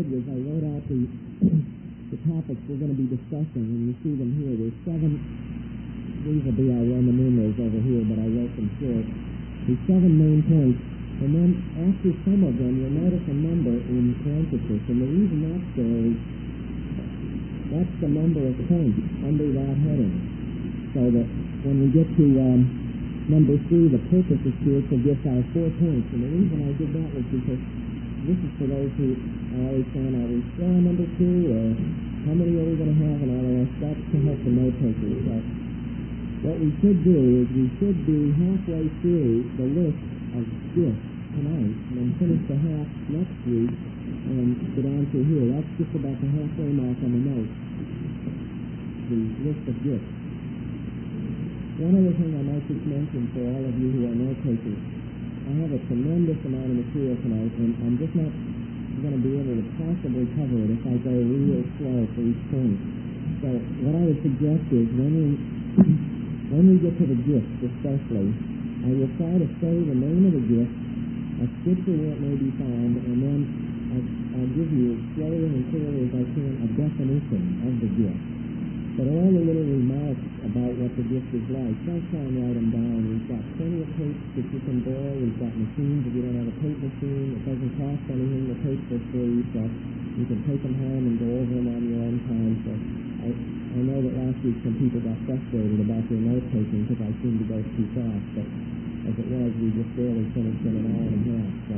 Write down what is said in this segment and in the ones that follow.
did was I wrote out the the topics we're going to be discussing, and you see them here. There's 7. These will be our Roman numerals over here, but I wrote them short. There's 7 main points, and then after some of them, you'll notice a number in parentheses, and the reason that's there is that's the number of points under that heading, so that when we get to number 3, the purpose of spiritual gifts, I have 4 points, and the reason I did that was because this is for those who are always saying, are we still on number 2, or how many are we going to have, and all the rest. That's to help the note takers. So what we should do is we should be halfway through the list of gifts tonight, and then finish the half next week, and get on to here. That's just about the halfway mark on the note, the list of gifts. One other thing I might just mention for all of you who are note takers, I have a tremendous amount of material tonight, and I'm just not going to be able to possibly cover it if I go real slow for each point. So what I would suggest is when we get to the gifts especially, I will try to say the name of the gift, a scripture where it may be found, and then I'll give you as slowly and clearly as I can a definition of the gift. But all the little remarks about what the gift is like, don't try and write them down. We've got plenty of tapes that you can borrow. We've got machines. If you don't have a tape machine, it doesn't cost anything. The tapes are free, so you can take them home and go over them on your own time. So I know that last week some people got frustrated about their note taking because I seemed to go too fast, but as it was, we just barely finished in an hour and a half. So.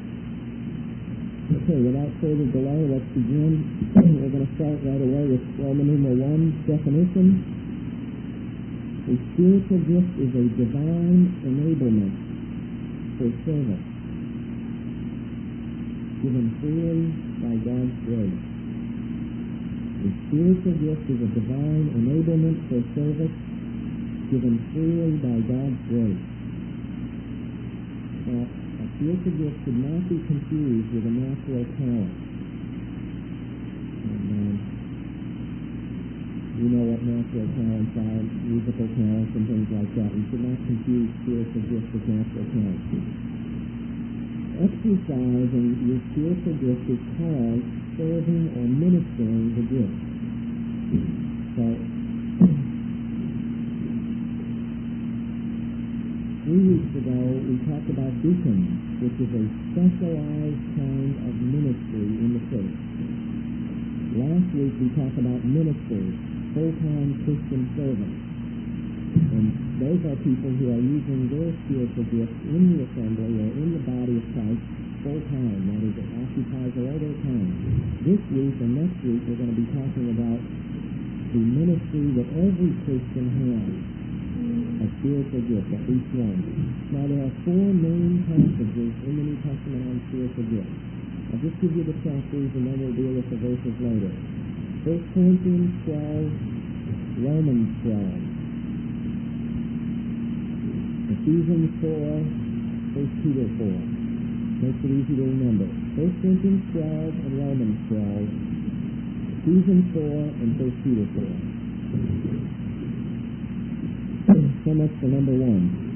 Okay, without further delay, let's begin. We're going to start right away with Roman numeral 1 definition. A spiritual gift is a divine enablement for service, given freely by God's grace. A spiritual gift is a divine enablement for service, given freely by God's grace. Now, a spiritual gift should not be confused with a natural talent. And you know what natural talents are, musical talents and things like that. We should not confuse spiritual gifts with natural talents. Exercising your spiritual gift is called serving or ministering the gift. So, 3 weeks ago, we talked about deacons, which is a specialized kind of ministry in the church. Last week, we talked about ministers, full-time Christian servants. And those are people who are using their spiritual gifts in the assembly or in the body of Christ full-time. That is, it occupies all their time. This week and next week, we're going to be talking about the ministry that every Christian has. A spiritual gift, at least one. Now, there are 4 main passages in the New Testament on spiritual gifts. I'll just give you the chapters and then we'll deal with the verses later. 1 Corinthians 12, Romans 12, Ephesians 4, 1 Peter 4. Makes it easy to remember. 1 Corinthians 12 and Romans 12, Ephesians 4 and 1 Peter 4. So much for number 1.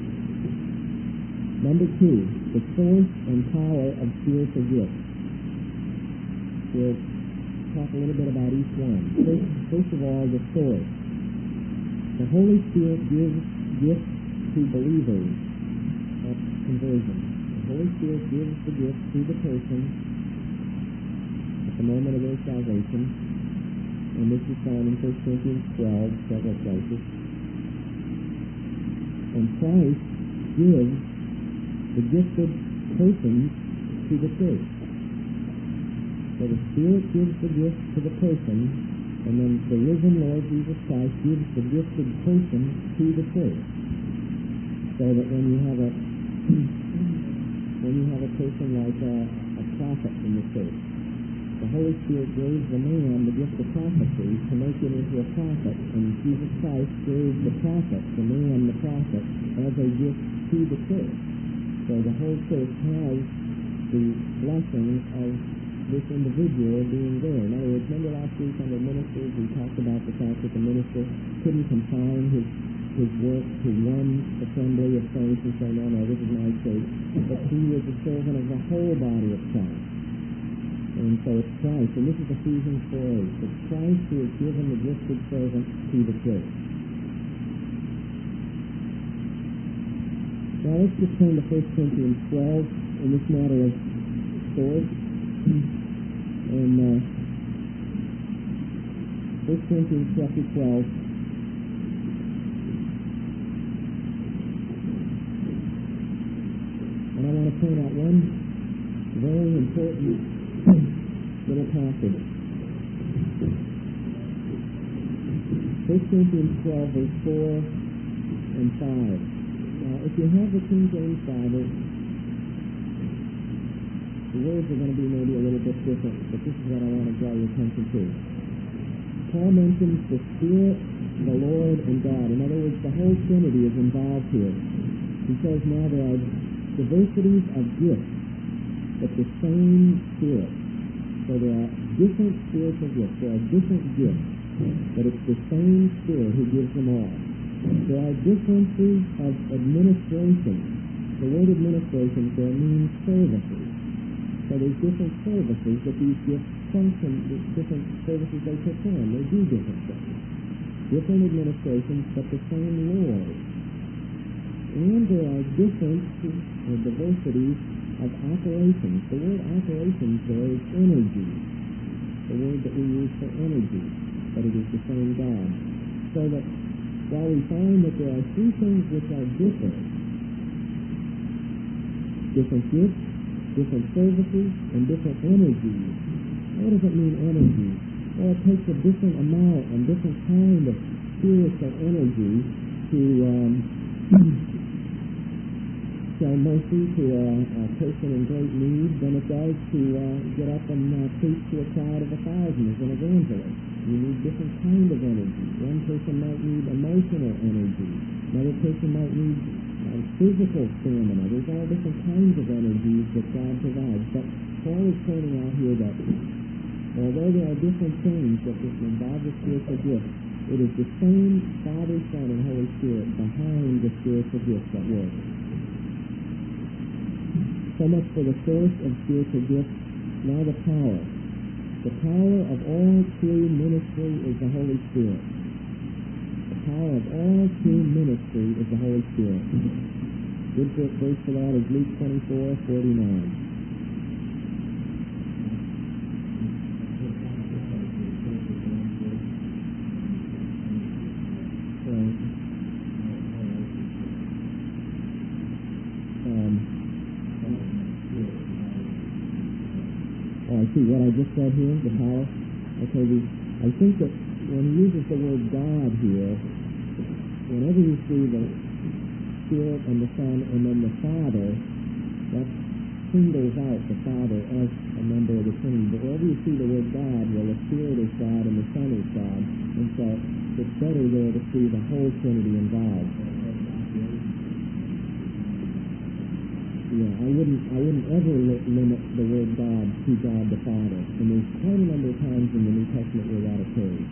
Number 2, the source and power of spiritual gifts. We'll talk a little bit about each one. First of all, the source. The Holy Spirit gives gifts to believers at conversion. The Holy Spirit gives the gift to the person at the moment of their salvation. And this is found in 1 Corinthians 12, several places. And Christ gives the gifted persons to the church. So the Spirit gives the gift to the person, and then the risen Lord Jesus Christ gives the gifted person to the church. So that when you have a person like a prophet in the church, the Holy Spirit gave the man the gift of prophecy to make him into a prophet, and Jesus Christ gave the prophet, the man, the prophet, as a gift to the church. So the whole church has the blessings of this individual being there. In other words, remember last week under ministers, we talked about the fact that the minister couldn't confine his work to one assembly of saints and say, no, this is my church, but he was a servant of the whole body of Christ. And so it's Christ, and this is Ephesians 4:8. It's Christ who has given the gifted servant to the church. Now let's just turn to 1 Corinthians 12 in this matter of swords. And 1 Corinthians chapter 12. And I want to point out one very important little passage. 1 Corinthians 12, verse 4 and 5. Now, if you have the King James Bible, the words are going to be maybe a little bit different, but this is what I want to draw your attention to. Paul mentions the Spirit, the Lord, and God. In other words, the whole Trinity is involved here. He says now there are diversities of gifts, but the same Spirit. So there are different spiritual gifts. There are different gifts, but it's the same Spirit who gives them all. There are differences of administration. The word administration there means services. So there's different services that these gifts function, different services they perform. They do different things. Different administrations, but the same Lord. And there are differences or diversities of operations. The word operations there is energy. The word that we use for energy, but it is the same God. So that while we find that there are three things which are different gifts, different services, and different energies. What does it mean, energy? Well, it takes a different amount and different kind of spiritual energy to show mercy to a person in great need than it does to get up and preach to a crowd of 1,000 as an evangelist. You need different kind of energy. One person might need emotional energy. Another person might need physical stamina. There's all different kinds of energies that God provides. But Paul is pointing out here that although there are different things that involve the spiritual gifts, it is the same Father, Son, and Holy Spirit behind the spiritual gifts at work. So much for the source of spiritual gifts. Now the power. The power of all true ministry is the Holy Spirit. The power of all true ministry is the Holy Spirit. Good verse for that is Luke 24:49. See what I just said here, the power. Okay, I think that when he uses the word God here, whenever you see the Spirit and the Son and then the Father, that singles out the Father as a member of the Trinity. But wherever you see the word God, well, the Spirit is God and the Son is God, and so it's better there to see the whole Trinity involved. Yeah, I wouldn't ever limit the word God to God the Father. And there's quite a number of times in the New Testament where that occurs.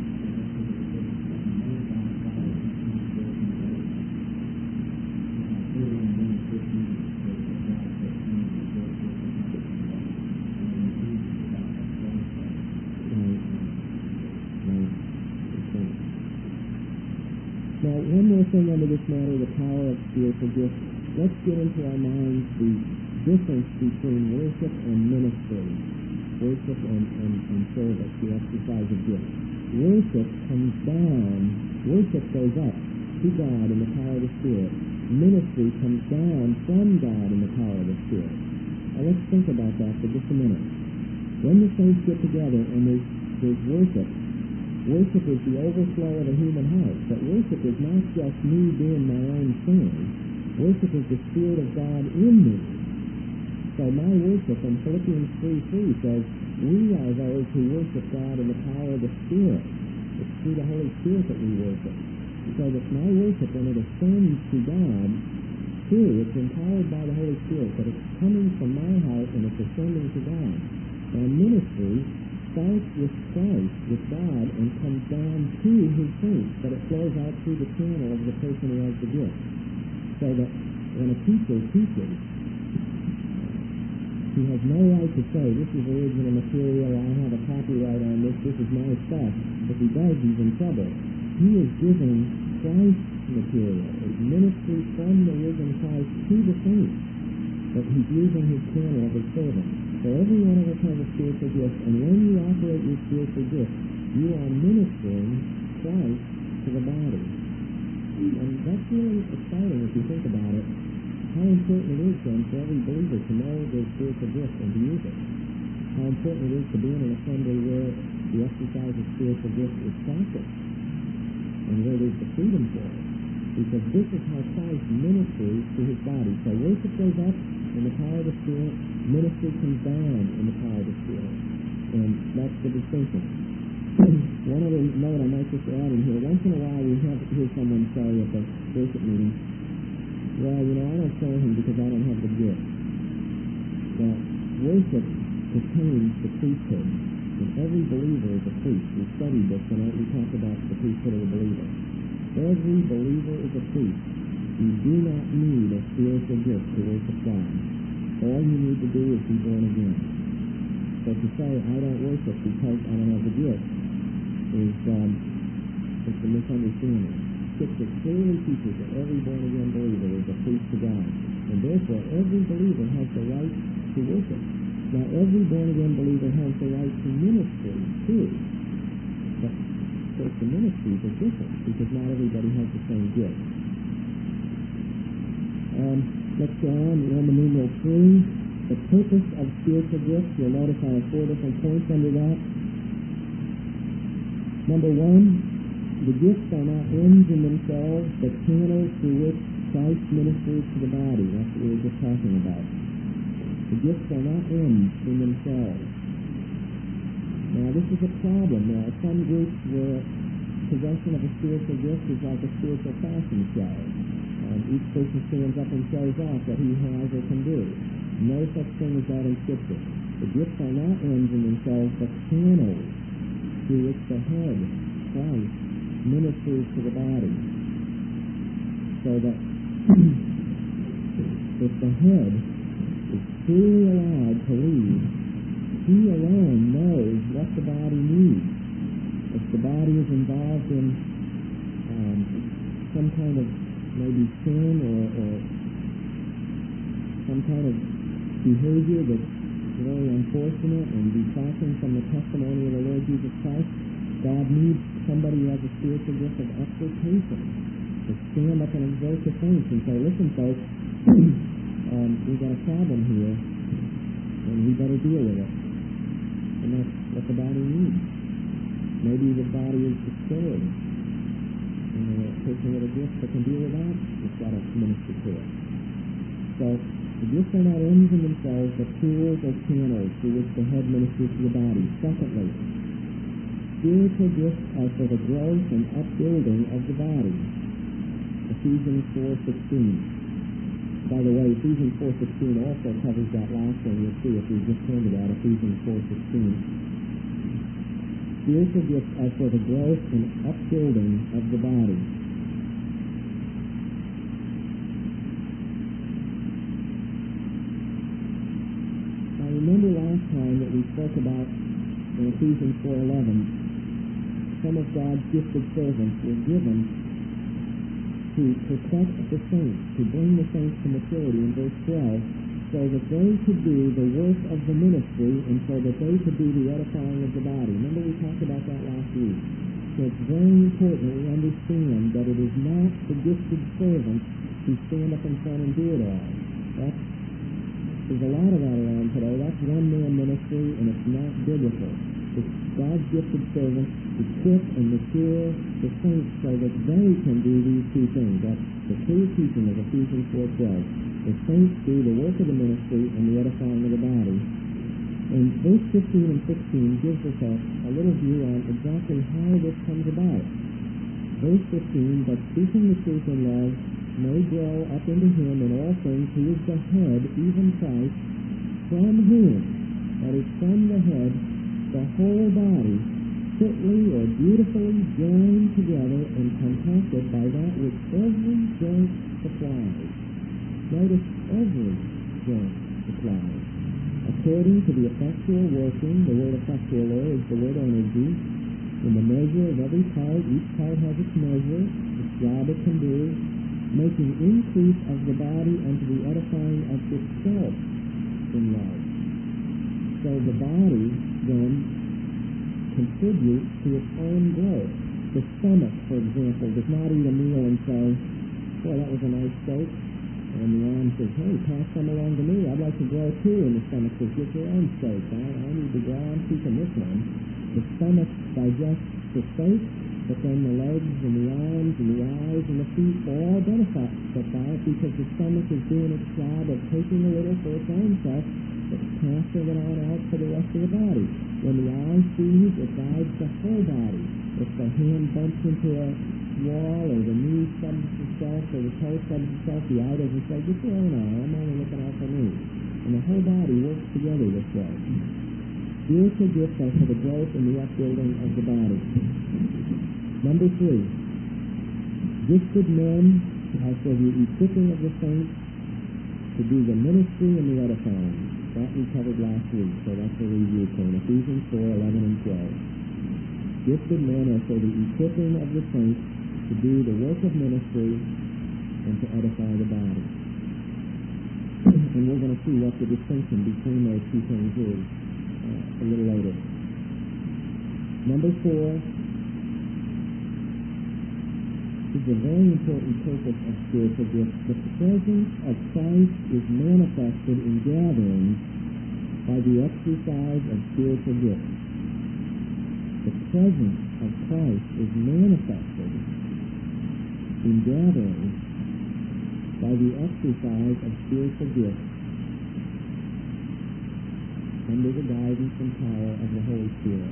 Now, one more thing under this matter, the power of spiritual gifts. Let's get into our minds the difference between worship and ministry, worship and service, the exercise of gifts. Worship comes down, worship goes up to God in the power of the Spirit. Ministry comes down from God in the power of the Spirit. Now let's think about that for just a minute. When the saints get together and there's worship, worship is the overflow of the human heart, but worship is not just me doing my own thing. Worship is the Spirit of God in me. So my worship in Philippians 3:3 says, we are those who worship God in the power of the Spirit. It's through the Holy Spirit that we worship. Because it's my worship when it ascends to God, true, it's empowered by the Holy Spirit, but it's coming from my heart and it's ascending to God. Now ministry starts with Christ, with God, and comes down to His saints, but it flows out through the channel of the person who has the gift. So that when a teacher teaches, He has no right to say, this is original material, I have a copyright on this is my stuff. If he does, he's in trouble. He is giving Christ's material, his ministry from the risen Christ to the saints, but he's using his channel of his servant. So every one of us has a spiritual gift, and when you operate your spiritual gift, you are ministering Christ to the body. And that's really exciting if you think about it. How important it is then for every believer to know their spiritual gift and to use it. How important it is to be in an assembly where the exercise of spiritual gift is practiced and where there's the freedom for it. Because this is how Christ ministers to his body. So worship goes up in the power of the Spirit, ministry comes down in the power of the Spirit. And that's the distinction. One other note I might just add in here. Once in a while we hear someone say at the worship meeting, well, I don't serve him because I don't have the gift. Now, worship pertains to priesthood. And every believer is a priest. We studied this tonight. We talked about the priesthood of the believer. Every believer is a priest. You do not need a spiritual gift to worship God. All you need to do is be born again. So to say, I don't worship because I don't have the gift, is it's a misunderstanding. Scripture clearly teaches that every born-again believer is a priest to God. And therefore, every believer has the right to worship. Now, every born-again believer has the right to ministry, too. But, of course, the ministries are different, because not everybody has the same gift. Let's go on. Roman numeral 3. The purpose of spiritual gifts. You'll notice I have 4 different points under that. Number 1, the gifts are not ends in themselves, but channels through which Christ ministers to the body. That's what we were just talking about. The gifts are not ends in themselves. Now, this is a problem. There are some groups where possession of a spiritual gift is like a spiritual fashion show. Each person stands up and shows off what he has or can do. No such thing as that in Scripture. The gifts are not ends in themselves, but channels through which the head, Christ, ministers to the body. So that if the head is truly allowed to lead, he alone knows what the body needs. If the body is involved in some kind of maybe sin or some kind of behavior that's very unfortunate and detracting from the testimony of the Lord Jesus Christ, God needs somebody who has a spiritual gift of exhortation to stand up and exhort the saints and say, listen, folks, we've got a problem here, and we better deal with it. And that's what the body needs. Maybe the body is destroyed. And a person with a gift that can deal with that, it's got to minister to it. So, the gifts are not ends in themselves, but tools or channels through which the head ministers to the body. Secondly, spiritual gifts are for the growth and upbuilding of the body. Ephesians 4:16. By the way, Ephesians 4:16 also covers that last one. You'll see if we just turn to that, Ephesians 4:16. Spiritual gifts are for the growth and upbuilding of the body. I remember last time that we spoke about in Ephesians 4:11, some of God's gifted servants were given to protect the saints, to bring the saints to maturity in verse 12, so that they could do the work of the ministry and so that they could do the edifying of the body. Remember we talked about that last week. So it's very important that we understand that it is not the gifted servants who stand up in front and do it all. There's a lot of that around today. That's one-man ministry, and it's not biblical. It's God's gifted servants equip and mature the saints so that they can do these two things. That's the clear teaching of Ephesians 4:12. The saints do the work of the ministry and the edifying of the body. And verse 15 and 16 gives us a little view on exactly how this comes about. Verse 15, but speaking the truth in love, may grow up into him in all things who is the head, even Christ, from whom, that is from the head, the whole body, fitly or beautifully joined together and compacted by that which every joint supplies. Notice every joint supplies. A according to the effectual working, the word effectual there is the word energy, in the measure of every part, each part has its measure, its job it can do, making increase of the body unto the edifying of itself in love. So the body then contributes to its own growth. The stomach, for example, does not eat a meal and say, boy, that was a nice steak. And the arm says, hey, pass some along to me. I'd like to grow too. And the stomach says, get your own steak. I need to grow. I'm keeping this one. The stomach digests the steak, but then the legs and the arms and the eyes and the feet all benefit by it because the stomach is doing its job of taking a little for its own self, but passing it on out for the rest of the body. When the eye sees, it guides the whole body. If the hand bumps into a wall or the knee stubs itself or the toe stubs itself, the eye doesn't say, get your own eye, I'm only looking out for me. And the whole body works together this way. Spiritual gifts are for the growth and the upbuilding of the body. Number 3, gifted men are for the equipping of the saints to do the ministry and the edifying. That we covered last week, so that's a review point. Ephesians 4:11 and 12. Gifted men are for the equipping of the saints to do the work of ministry and to edify the body. And we're going to see what the distinction between those two things is a little later. Number 4 is a very important purpose of spiritual gifts. The presence of Christ is manifested in gatherings by the exercise of spiritual gifts. The presence of Christ is manifested in gatherings by the exercise of spiritual gifts under the guidance and power of the Holy Spirit.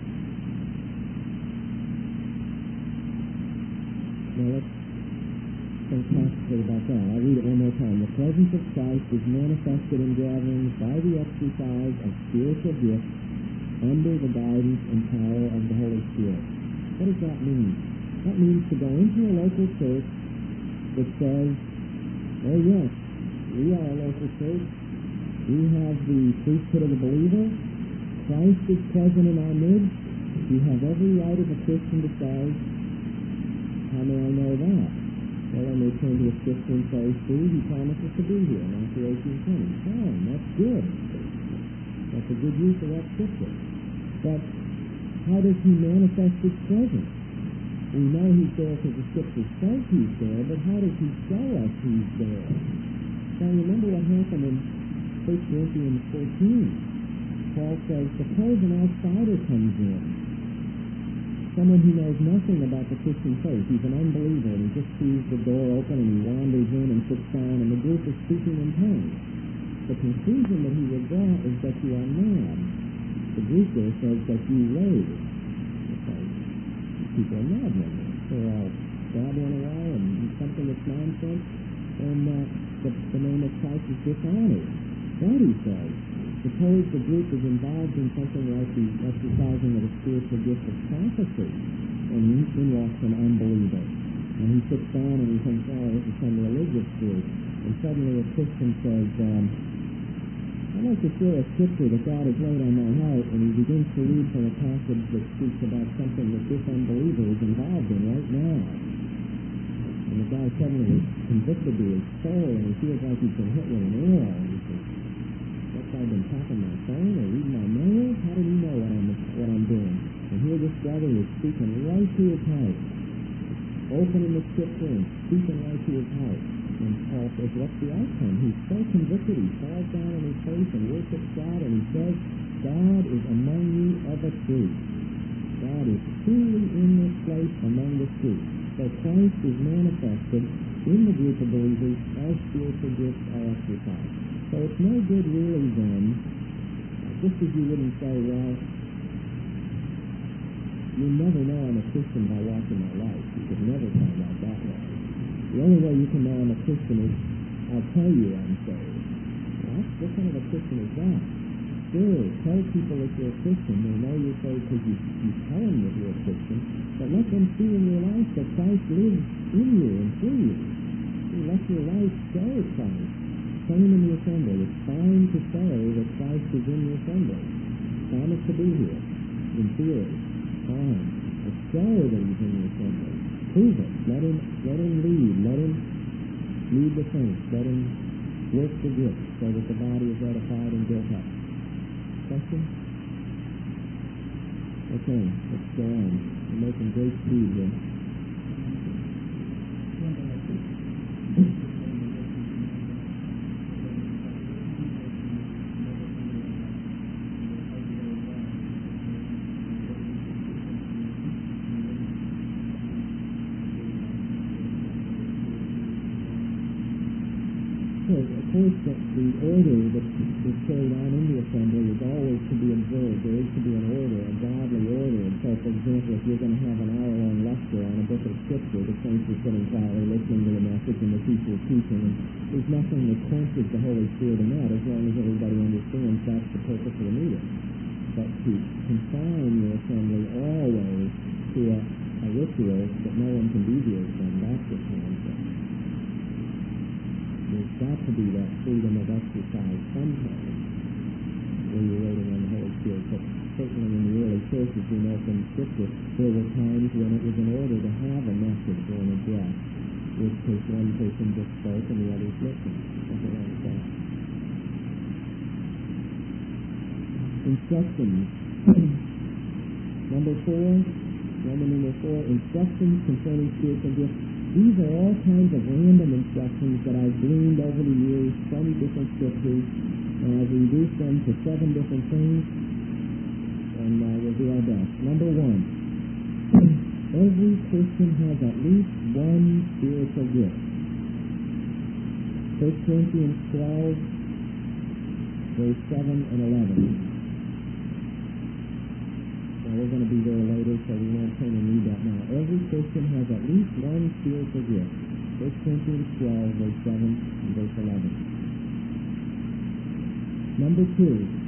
Now let's think practically about that. I'll read it one more time. The presence of Christ is manifested in gatherings by the exercise of spiritual gifts under the guidance and power of the Holy Spirit. What does that mean? That means to go into a local church that says, oh yes, we are a local church. We have the priesthood of the believer. Christ is present in our midst. We have every right as a Christian to say, how may I know that? Well, I may turn to a scripture and say, see, he promises to be here, Matthew 18:20. Fine, that's good. That's a good use of that scripture. But how does he manifest his presence? We know he's there because the scripture says he's there, but how does he show us he's there? Now remember what happened in 1 Corinthians 14. Paul says, suppose an outsider comes in. Someone who knows nothing about the Christian faith. He's an unbeliever, and he just sees the door open, and he wanders in and sits down, and the group is speaking in tongues. The conclusion that he would draw is that you are mad. The Greek there says that you rage. Okay. People are madmen. They're all babbling away and something that's nonsense, and the name of Christ is dishonored. That he says. Suppose the group is involved in something like the exercising of a spiritual gift of prophecy, and in walks an unbeliever. And he sits down and he thinks, oh, this is some religious group. And suddenly a Christian says, I'd like to share a scripture that God has laid on my heart, and he begins to read from a passage that speaks about something that this unbeliever is involved in right now. And the guy suddenly is convicted to his soul, and he feels like he's been hit with an arrow. And he says, I've been tapping my phone or reading my mail. How did he know what I'm doing? And here this brother is speaking right to his heart, opening the scripture and speaking right to his heart. And Paul says, what's the outcome? He's so convicted, he falls down on his face and worships God, and he says, God is among you of a truth. God is truly in this place among the truth. So Christ is manifested in the group of believers as spiritual gifts are exercised. So it's no good really then, just as you wouldn't say, well, you never know I'm a Christian by watching my life. You could never find out that way. The only way you can know I'm a Christian is I'll tell you I'm saved. Well, what kind of a Christian is that? Sure, tell people that you're a Christian. They know you're saved because you tell them that you're a Christian. But let them see in your life that Christ lives in you and through you. Let your life show Christ. same in the assembly. It's fine to say that Christ is in the assembly. Promise to be here, in theory. Fine. But show that he's in the assembly. Prove it. Let him lead. Let him lead the saints. Let him work the gifts so that the body is edified and built up. Question? Okay, let's go on. We're making great speed here. Of course, the order that is carried on in the assembly is always to be observed. There is to be an order, a godly order. And so, for example, if you're going to have an hour-long lecture on a book of Scripture, the saints are sitting quietly listening to the message and the teacher is teaching. And there's nothing that quenches the Holy Spirit in that, as long as everybody understands that's the purpose of the meeting. But to confine your assembly always to a ritual that no one can deviate from, that's the concept. There's got to be that freedom of exercise sometimes when you're waiting on the Holy Spirit. But certainly in the early churches, we know from Scripture, there were times when it was in order to have a message or an address, which case one person just spoke and the others listened. Something like that. Instructions. Number 4, Roman numeral 4, instructions concerning spiritual gifts. These are all kinds of random instructions that I've gleaned over the years from different scriptures, and I've reduced them to 7 different things, and we'll do our best. Number 1, every Christian has at least one spiritual gift. 1 Corinthians 12, verse 7 and 11. We're going to be there later, so we won't turn and read that now. Every Christian has at least one spiritual gift. 1 Corinthians 12, verse 7 and verse 11. Number 2,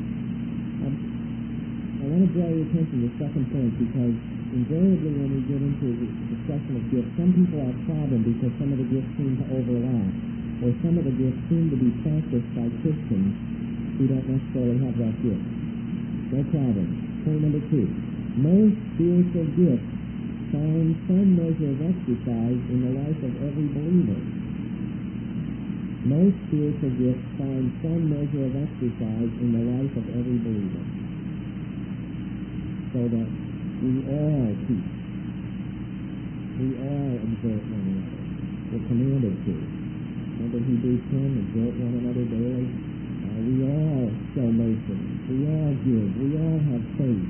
I want to draw your attention to the second point, because invariably when we get into the discussion of gifts, some people have a problem because some of the gifts seem to overlap, or some of the gifts seem to be practiced by Christians who don't necessarily have that gift. No problem. Point number 2. Most spiritual gifts find some measure of exercise in the life of every believer. Most spiritual gifts find some measure of exercise in the life of every believer. So that we all teach. We all exhort one another. We're commanded to. Remember Hebrews 10, exhort one another daily. We all show mercy. We all give. We all have faith.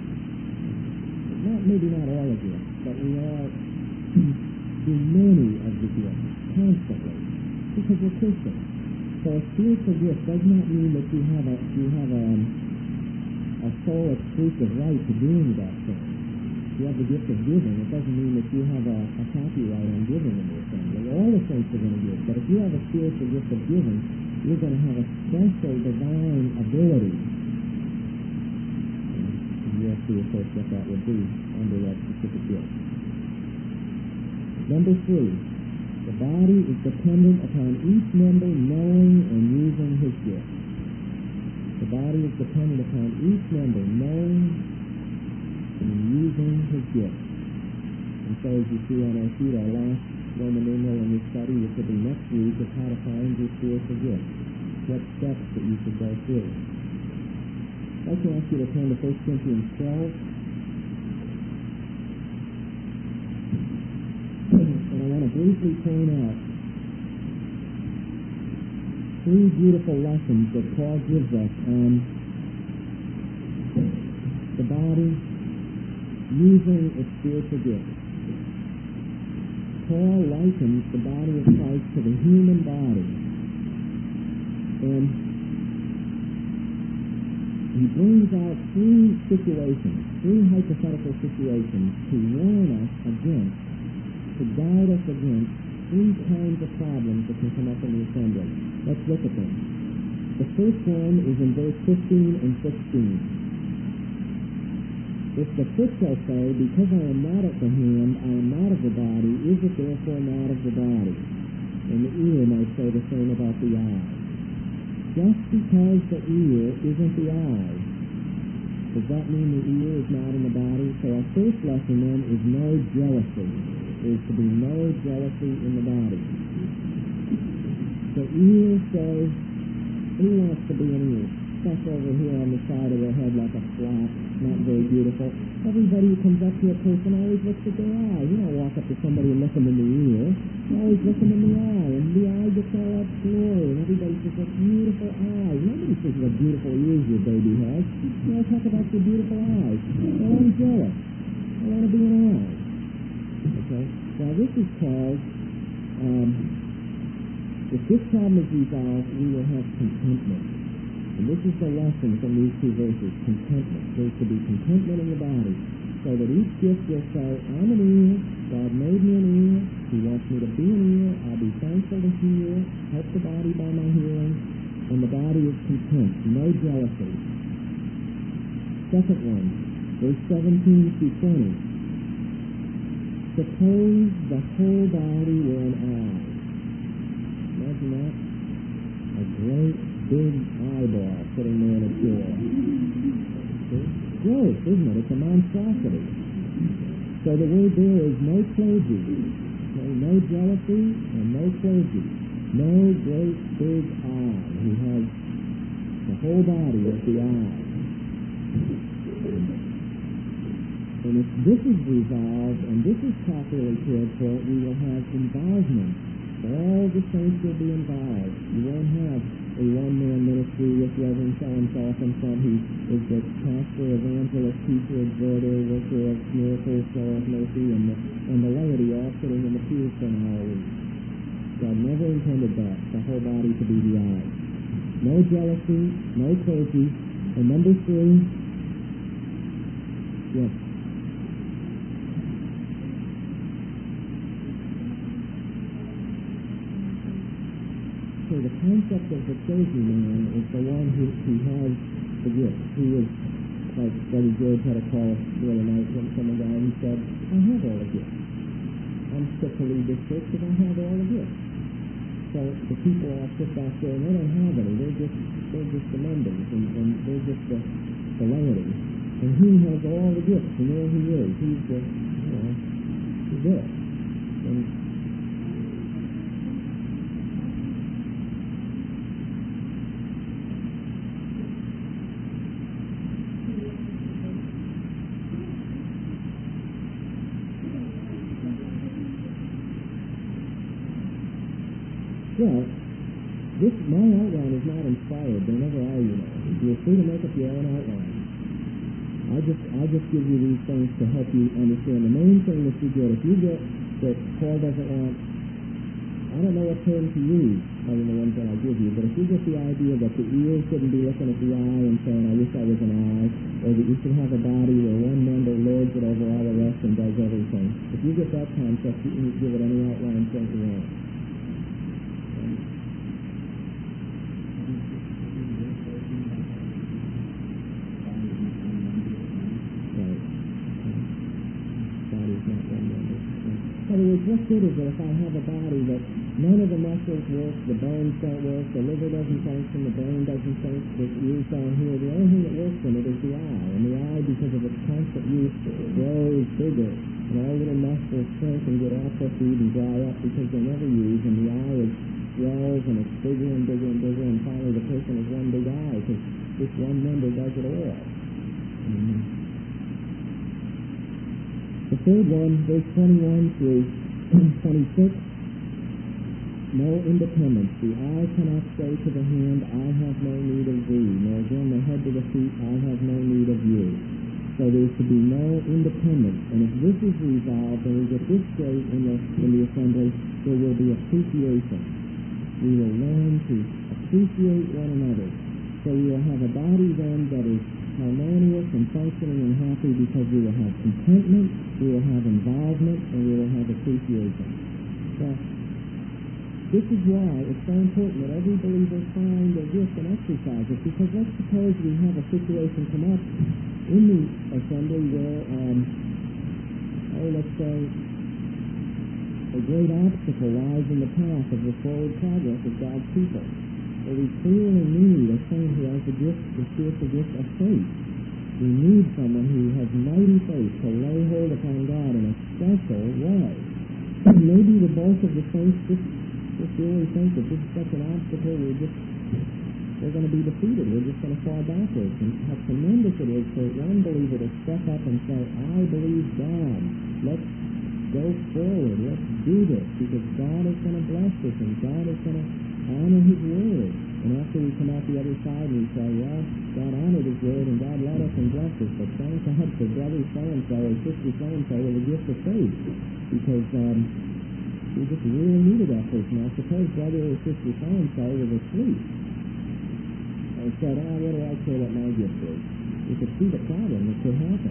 Maybe not all of it, but we all do many of the gifts constantly because we're Christians. So a spiritual gift does not mean that you have a sole exclusive right to doing that thing. If you have the gift of giving, it doesn't mean that you have a copyright on giving in the assembly. All the saints are going to give, but if you have a spiritual gift of giving, you're going to have a special divine ability. You'll see, of course, what that would be under that specific gift. Number 3, the body is dependent upon each member knowing and using his gift. The body is dependent upon each member knowing and using his gift. And so, as you see on our sheet, our last Roman numeral in this study, which will be next week, is how to find your spiritual gift. What steps that you should go through. I'd like to ask you to turn to 1 Corinthians 12. And I want to briefly point out 3 beautiful lessons that Paul gives us on the body using its spiritual gifts. Paul likens the body of Christ to the human body. And he brings out 3 situations, 3 hypothetical situations to warn us against, to guide us against 3 kinds of problems that can come up in the assembly. Let's look at them. The first one is in verse 15 and 16. If the foot shall say, because I am not of the hand, I am not of the body, is it therefore not of the body? And the ear might say the same about the eye. just because the ear isn't the eye, does that mean the ear is not in the body? So our first lesson then is no jealousy. There is to be no jealousy in the body. The ear says, who wants to be an ear? Stuck over here on the side of their head like a flap, not very beautiful. Everybody who comes up to a person always looks at their eye. You don't walk up to somebody and look them in the ear. You always look them in the eye, and the eye gets all that glory, and everybody says, what beautiful eyes. Nobody says what beautiful ears your baby has. You all talk about your beautiful eyes. Well, I'm jealous. I want to be an eye. Okay? Now this is called, if this problem is resolved, we will have contentment. And this is the lesson from these two verses, contentment. There's to be contentment in the body, so that each gift will say, I'm an ear, God made me an ear, He wants me to be an ear, I'll be thankful to hear, help the body by my hearing, and the body is content, no jealousy. Second one, verse 17 through 20. Suppose the whole body were an eye. Imagine that. A great big eyeball sitting there in a chair. Gross, isn't it? It's a monstrosity. So the word there is no clergy. Okay? No jealousy and no clergy. No great big eye. He has the whole body as the eye. And if this is resolved and this is properly cared for, we will have involvement. All the saints will be involved. You won't have a one-man ministry with Reverend so-and-so from front who is the pastor, evangelist, teacher, exhorter, worker of miracles, show of mercy, and the laity all sitting in the pews for an hour a week. God never intended that, the whole body to be the eye. No jealousy, no clergy. And number 3, yes. So the concept of the clergyman is the one who has the gift. He is, like Brother George had a call the other night from a guy who said, I have all the gifts. I'm fit to lead this church because I have all the gifts. So the people all sit back there and they don't have any. They're just the members and they're just the laity. And he has all the gifts, and there he is. He's the, he's it. And well, my outline is not inspired. They never are, you know. You're free to make up your own outline. I just give you these things to help you understand. The main thing that you get, if you get that Paul doesn't want, I don't know what term to use other than the ones that I give you, but if you get the idea that the ear shouldn't be looking at the eye and saying, I wish I was an eye, or that you should have a body where one member lords it over all the rest and does everything, if you get that concept, you can give it any outline point you want. In other words, what's good is that if I have a body that none of the muscles work, the bones don't work, the liver doesn't function, the brain doesn't function, the ears down here, the only thing that works in it is the eye. And the eye, because of its constant use, grows bigger. And all little muscles shrink and get atrophied and dry up because they're never used. And the eye swells and it's bigger and bigger and bigger. And finally the person has one big eye because this one member does it all. The third one, verse 21 through 26, no independence. The eye cannot say to the hand, I have no need of thee, nor again the head to the feet, I have no need of you. So there is to be no independence. And if this is resolved, and we get this straight in the assembly, there will be appreciation. We will learn to appreciate one another. So we will have a body then that is harmonious and functioning and happy because we will have contentment, we will have involvement, and we will have appreciation. Now, this is why it's so important that every believer find their gift and exercise it, because let's suppose we have a situation come up in the assembly where, let's say, a great obstacle lies in the path of the forward progress of God's people. But we clearly need a saint who has the spiritual gift of faith. We need someone who has mighty faith to lay hold upon God in a special way. Maybe the bulk of the saints just really think that this is such an obstacle, we're going to be defeated. We're just going to fall backwards. And how tremendous it is for one believer to step up and say, I believe God. Let's go forward. Let's do this, because God is going to bless us and God is going to honor His Word. And after we come out the other side and we say, well, God honored His Word and God led us and blessed us, but thank God for brother so-and-so or sister so-and-so with a gift of faith, because we just really needed that person. Now, suppose brother or sister so-and-so was asleep and said, what do I care what my gift is? You could see the problem that could happen.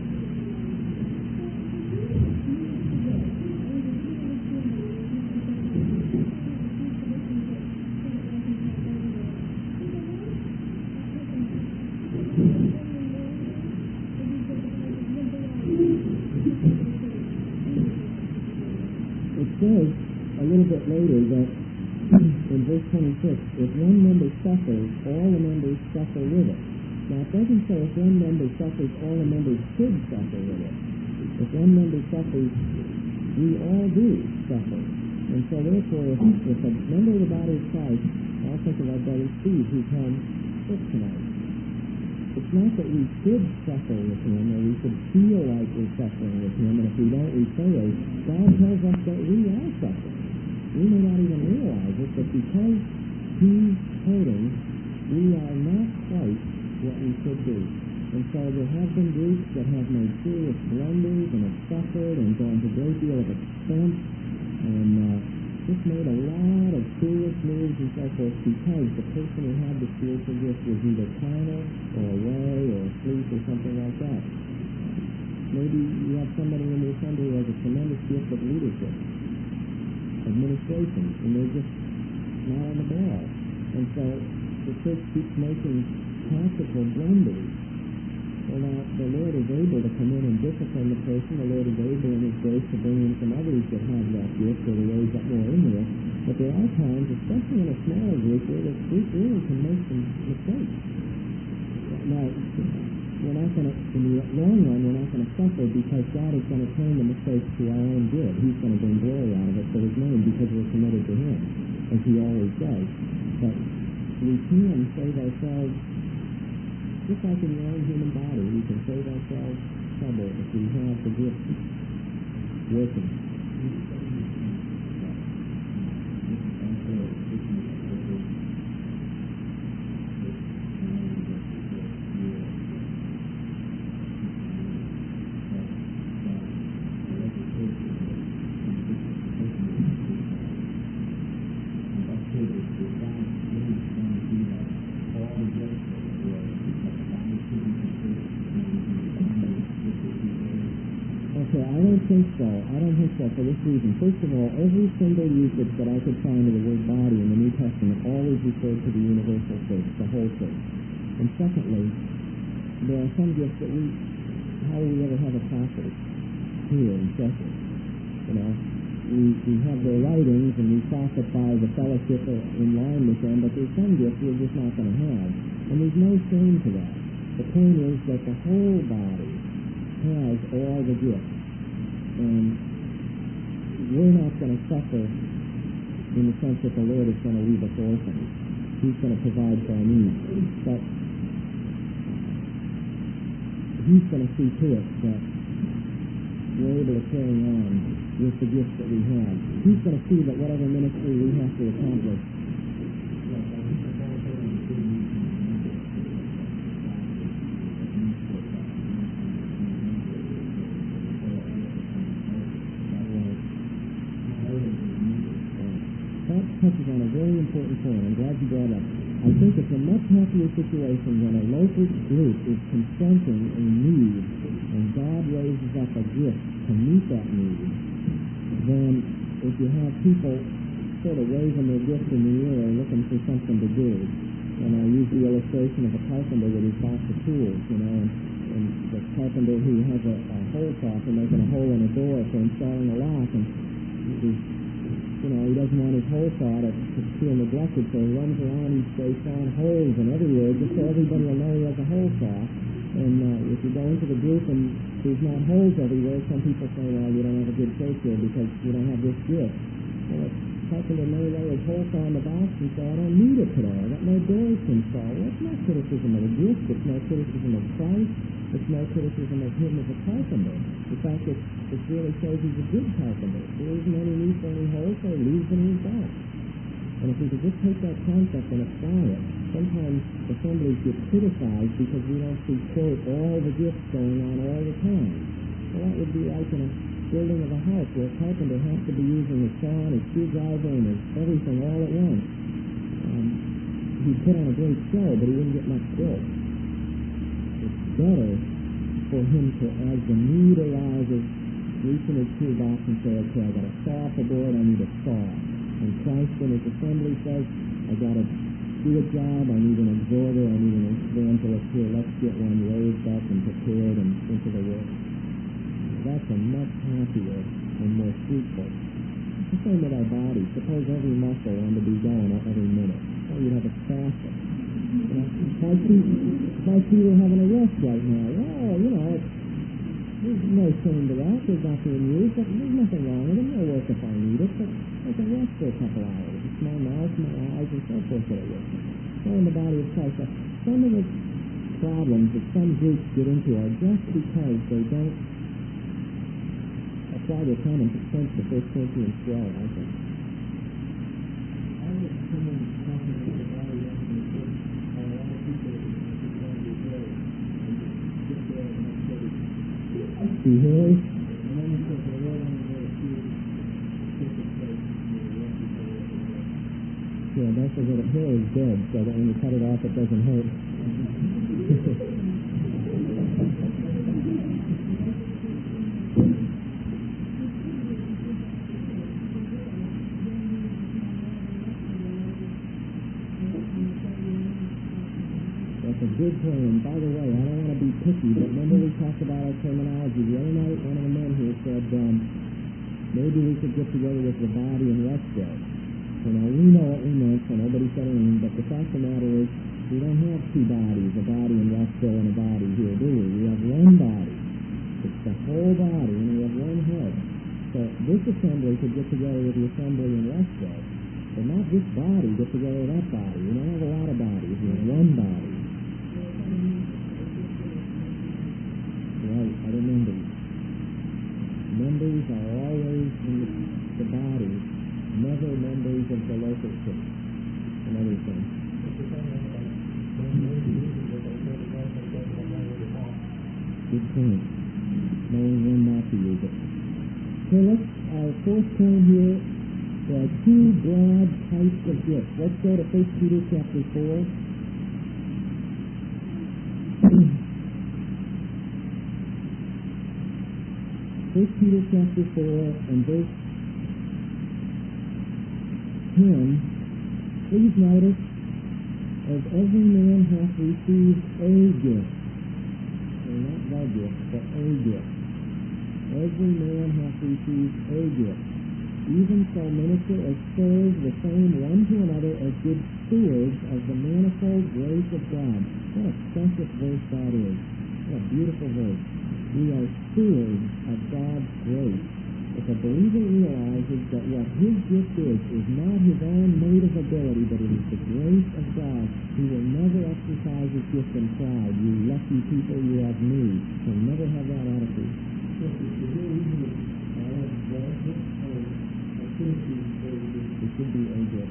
It says a little bit later that in verse 26, if one member suffers, all the members suffer with it. Now it doesn't say if one member suffers, all the members should suffer with it. If one member suffers, we all do suffer. And so therefore, if a member of the body of Christ, I'll think of our brother Steve, who's home sick tonight. It's not that we should suffer with him, or we should feel like we're suffering with him, and if we don't, we fail. God tells us that we are suffering. We may not even realize it, but because he's hurting, we are not quite what we should be. And so there have been groups that have made serious blunders and have suffered and gone to a great deal of expense and just made a lot of serious moves and so forth because the person who had the spiritual gift was either carnal or away or asleep or something like that. Maybe you have somebody in your assembly who has a tremendous gift of leadership, administration, and they're just not on the ball. And so the church keeps making practical blunders. Well, now, the Lord is able to come in and discipline the person. The Lord is able in His grace to bring in some others that have that gift or to raise up more into it. But there are times, especially in a smaller group, where the group really can make some mistakes. Now, we're not going to, in the long run, we're not going to suffer because God is going to turn the mistakes to our own good. He's going to bring glory out of it for His name because we're committed to Him, as He always does. But we can save ourselves, just like in your own human body, we can save ourselves trouble if we have the gift working. I don't think so for this reason. First of all, every single usage that I could find of the word body in the New Testament always referred to the universal church, the whole church. And secondly, there are some gifts that how will we ever have apostles here in Chester? You know, we have their writings and we profit by the fellowship in line with them, but there's some gifts we're just not going to have. And there's no shame to that. The point is that the whole body has all the gifts. And we're not going to suffer in the sense that the Lord is going to leave us orphans. He's going to provide for our needs. But He's going to see to it that we're able to carry on with the gifts that we have. He's going to see that whatever ministry we have to accomplish, touches on a very important point. I'm glad you brought it up. I think it's a much happier situation when a local group is confronting a need and God raises up a gift to meet that need than if you have people sort of waving their gift in the air looking for something to do. And I use the illustration of a carpenter with his box of tools, and the carpenter who has a hole saw for making a hole in a door for installing a lock, and he's he doesn't want his hole saw to feel neglected, so he runs around, he sawing holes and everywhere, just so everybody will know he has a hole saw. And if you go into the group and there's not holes everywhere, some people say, well, you don't have a good faith here because you don't have this gift. Well, Carpenter may lay his hole saw in the box and say, I don't need it today. I got no doors to install. Well, it's no criticism of the gift. It's no criticism of Christ. It's no criticism of him as a carpenter. In fact, it really shows he's a good carpenter. There isn't any need for any holes, so he leaves them in his box. And if we could just take that concept and apply it, sometimes assemblies get criticized because we don't see, quote, all the gifts going on all the time. Well, that would be like in a building of a house where a carpenter has to be using his saw and his screwdriver and his everything all at once. He'd put on a great show, but he wouldn't get much built. It's better for him to, as the need arises, reach in his toolbox and say, okay, I got a saw for board, I need a saw. And Christ in his assembly says, I got to do a job, I need an exhorter, I need an evangelist here, let's get one raised up and prepared and into the work. That's a much happier and more fruitful. It's the same with our body. Suppose every muscle wanted to be going every minute. Well, you'd have a spasm. My feet are having a rest right now. Well, there's no shame to that. They're not being used. But there's nothing wrong with them. They'll work if I need it. But I can rest for a couple hours. It's my mouth, my eyes, and so forth that are working. So in the body of Christ, some of the problems that some groups get into are just because they don't apply their common sense to 1 Corinthians 12, I think. See here? Yeah, don't forget the hair is dead, so that when you cut it off, it doesn't hurt. That's a good point. And by the way, I don't want to be picky, but remember we talked about our terminology. The other night, one of the men here said, maybe we could get together with the body and rest day. So now we know what we meant, so nobody said anything, but the fact of the matter is, we don't have two bodies, a body in Westville and a body here, do we? We have one body. It's the whole body, and we have one head. So this assembly could get together with the assembly in Westville, but not this body get together with that body. We don't have a lot of bodies, we have one body. Right, other members. Members are always in the body, never members of the local church and everything. Good point. Knowing when not to use it. So our fourth point here, there are two broad types of gifts. Let's go to 1 Peter chapter 4. 1 Peter chapter 4 and verse 10, please notice, as every man hath received a gift, or not the gift, but a gift. Every man hath received a gift. Even so minister as serve the same one to another as good stewards of the manifold grace of God. What a precious verse that is. What a beautiful verse. We are stewards of God's grace. If a believer realizes that what his gift is not his own native ability, but it is the grace of God, he will never exercise his gift in pride. You lucky people, you have me. You'll never have that attitude. It should be a gift.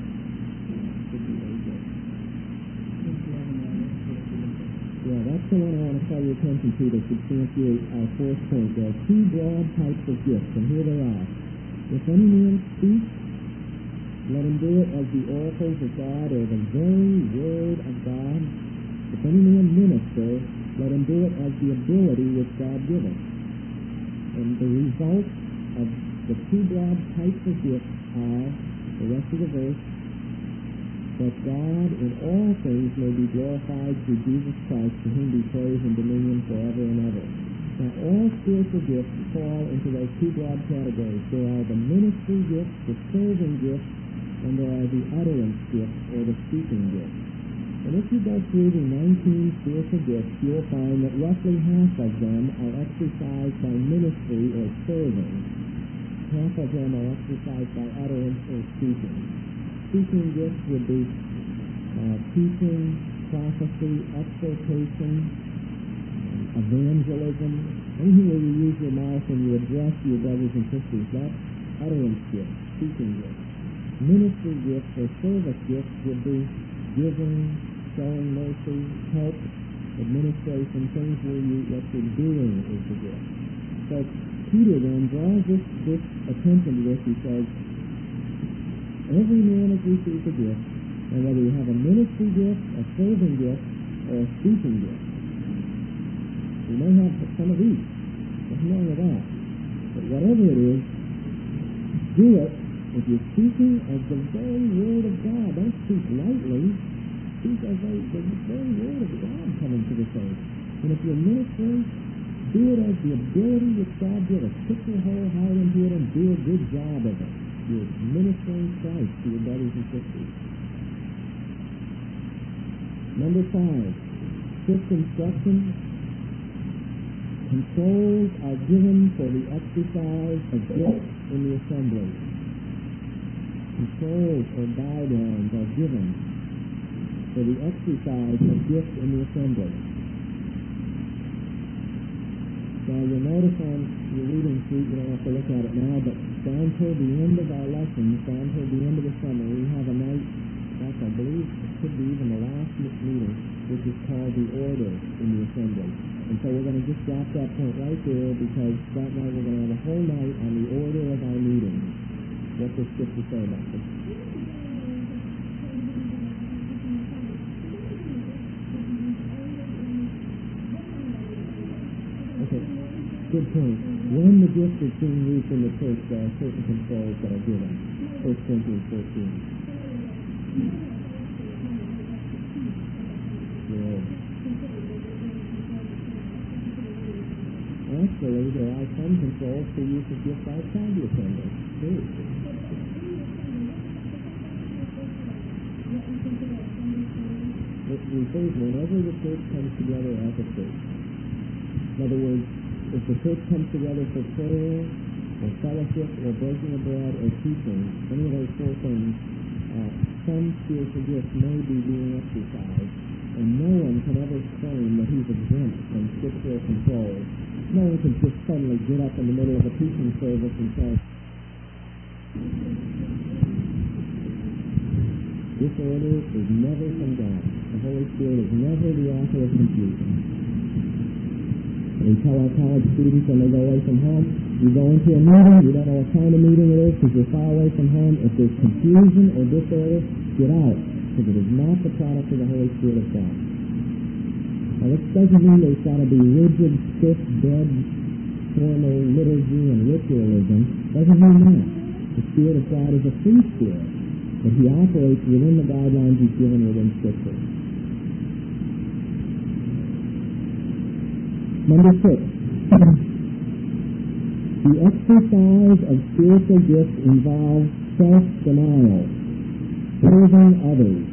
Yeah, that's the one I want to call your attention to to substantiate our fourth point. There are two broad types of gifts, and here they are. If any man speak, let him do it as the oracles of God or the very word of God. If any man minister, let him do it as the ability which God giveth. And the result of the two broad types of gifts are, the rest of the verse, that God in all things may be glorified through Jesus Christ, to whom be praise and dominion forever and ever. So Now, all spiritual gifts fall into those two broad categories. There are the ministry gifts, the serving gifts, and there are the utterance gifts, or the speaking gifts. And if you go through the 19 spiritual gifts, you'll find that roughly half of them are exercised by ministry or serving. Half of them are exercised by utterance or speaking. Speaking gifts would be teaching, prophecy, exhortation, evangelism, anything where you use your mouth and you address your brothers and sisters. That's utterance gifts, speaking gifts. Ministry gifts or service gifts would be giving, showing mercy, help, administration, things where what you're doing is the gift. So Peter then draws this attention to this. He says, every man has received a gift, and whether you have a ministry gift, a serving gift, or a speaking gift. You may have some of each. Nothing wrong with that. But whatever it is, do it if you're speaking as the very Word of God. Don't speak lightly. Speak as the very Word of God coming to this earth. And if you're ministering, do it as the ability which God did. Put your whole heart into it and do a good job of it. You're ministering Christ to your brothers and sisters. Number 5, fifth instruction. Controls are given for the exercise of gifts in the assembly. Controls or guidelines are given for the exercise of gifts in the assembly. Now you'll notice on your reading sheet, you don't have to look at it now, but down toward the end of our lessons, down toward the end of the summer, we have a night, I believe it could be even the last meeting, which is called the order in the assembly. And so we're going to just drop that point right there, because that night we're going to have a whole night on the order of our meetings. What does Scripture say about this? Okay, good point. When the gift is being used in the church, there are certain controls that are given. 1 Corinthians 14. Actually, there are some controls for use of gifts outside the assembly, too. It refers whenever the church comes together as a church. In other words, if the church comes together for prayer, or fellowship, or breaking of bread, or teaching, any of those 4 things, some spiritual gifts may be being exercised, and no one can ever claim that he's exempt from scriptural control. No one can just suddenly get up in the middle of a teaching service and say, this order is never from God. The Holy Spirit is never the author of confusion. We tell our college students when they go away from home, you go into a meeting, you don't know what kind of meeting it is because you're far away from home. If there's confusion or disorder, get out, because it is not the product of the Holy Spirit of God. Now, this doesn't mean there's got to be rigid, stiff, dead, formal liturgy and ritualism. Doesn't mean that. The Spirit of God is a free Spirit, but He operates within the guidelines He's given within Scripture. Number 6. The exercise of spiritual gifts involves self-denial, serving others.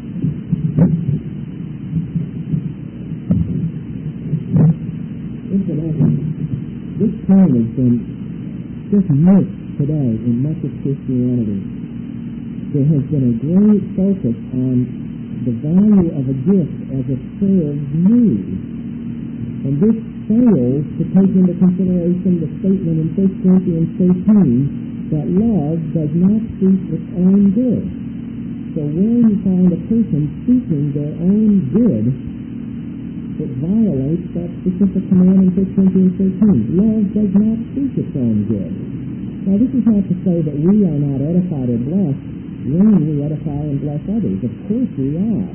Incidentally, this point has been just missed today in much of Christianity. There has been a great focus on the value of a gift as it serves me. And this fails to take into consideration the statement in 1 Corinthians 13 that love does not seek its own good. So when you find a person seeking their own good, it violates that specific command in 1 Corinthians 13. Love does not seek its own good. Now, this is not to say that we are not edified or blessed when we edify and bless others. Of course we are.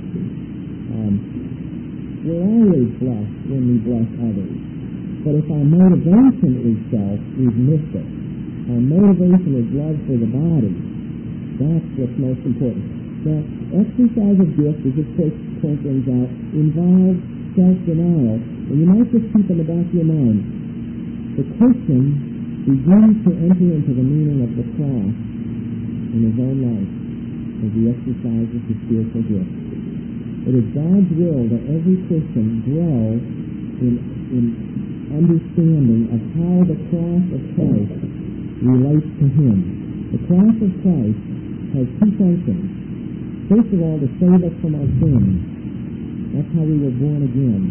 We're always blessed when we bless others. But if our motivation is self, we've missed it. Our motivation is love for the body. That's what's most important. Now, exercise of gifts, as this point brings out, involves self-denial. And you might just keep in the back of your mind, The Christian begins to enter into the meaning of the cross in his own life as he exercises his spiritual gift. It is God's will that every Christian grow in understanding of how the cross of Christ relates to him. The cross of Christ has two functions. First of all, to save us from our sins. That's how we were born again.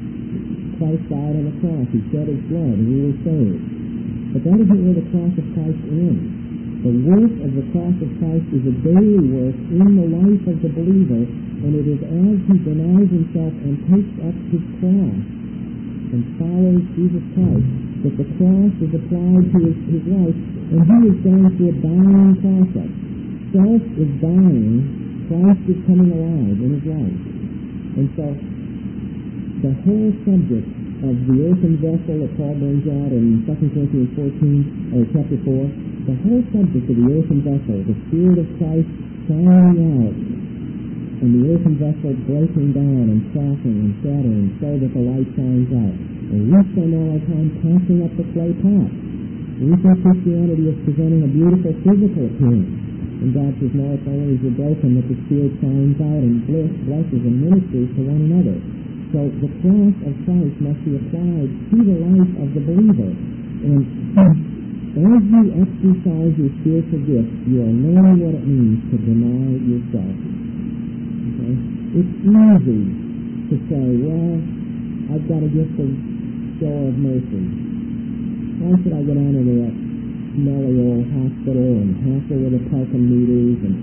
Christ died on the cross. He shed his blood, and we were saved. But that isn't where the cross of Christ ends. The work of the cross of Christ is a daily work in the life of the believer, and it is as he denies himself and takes up his cross and follows Jesus Christ that the cross is applied to his life, and he is going through a dying process. Self is dying, Christ is coming alive in his life. And so the whole subject of the earthen vessel that Paul brings out in 2 Corinthians 14, or chapter 4, the whole subject of the earthen vessel, the Spirit of Christ shining out, and the earthen vessel breaking down and cracking and shattering so that the light shines out. And we spend all our time passing up the clay pot. We think Christianity is presenting a beautiful physical appearance. And God says, no, it's only as you're broken that the Spirit shines out and blesses and ministers to one another. So the cross of Christ must be applied to the life of the believer. And as you exercise your spiritual gift, you are learning what it means to deny yourself. Okay? It's easy to say, well, I've got a gift of show of mercy. Why should I go down into that smelly old hospital and hassle with the parking meters and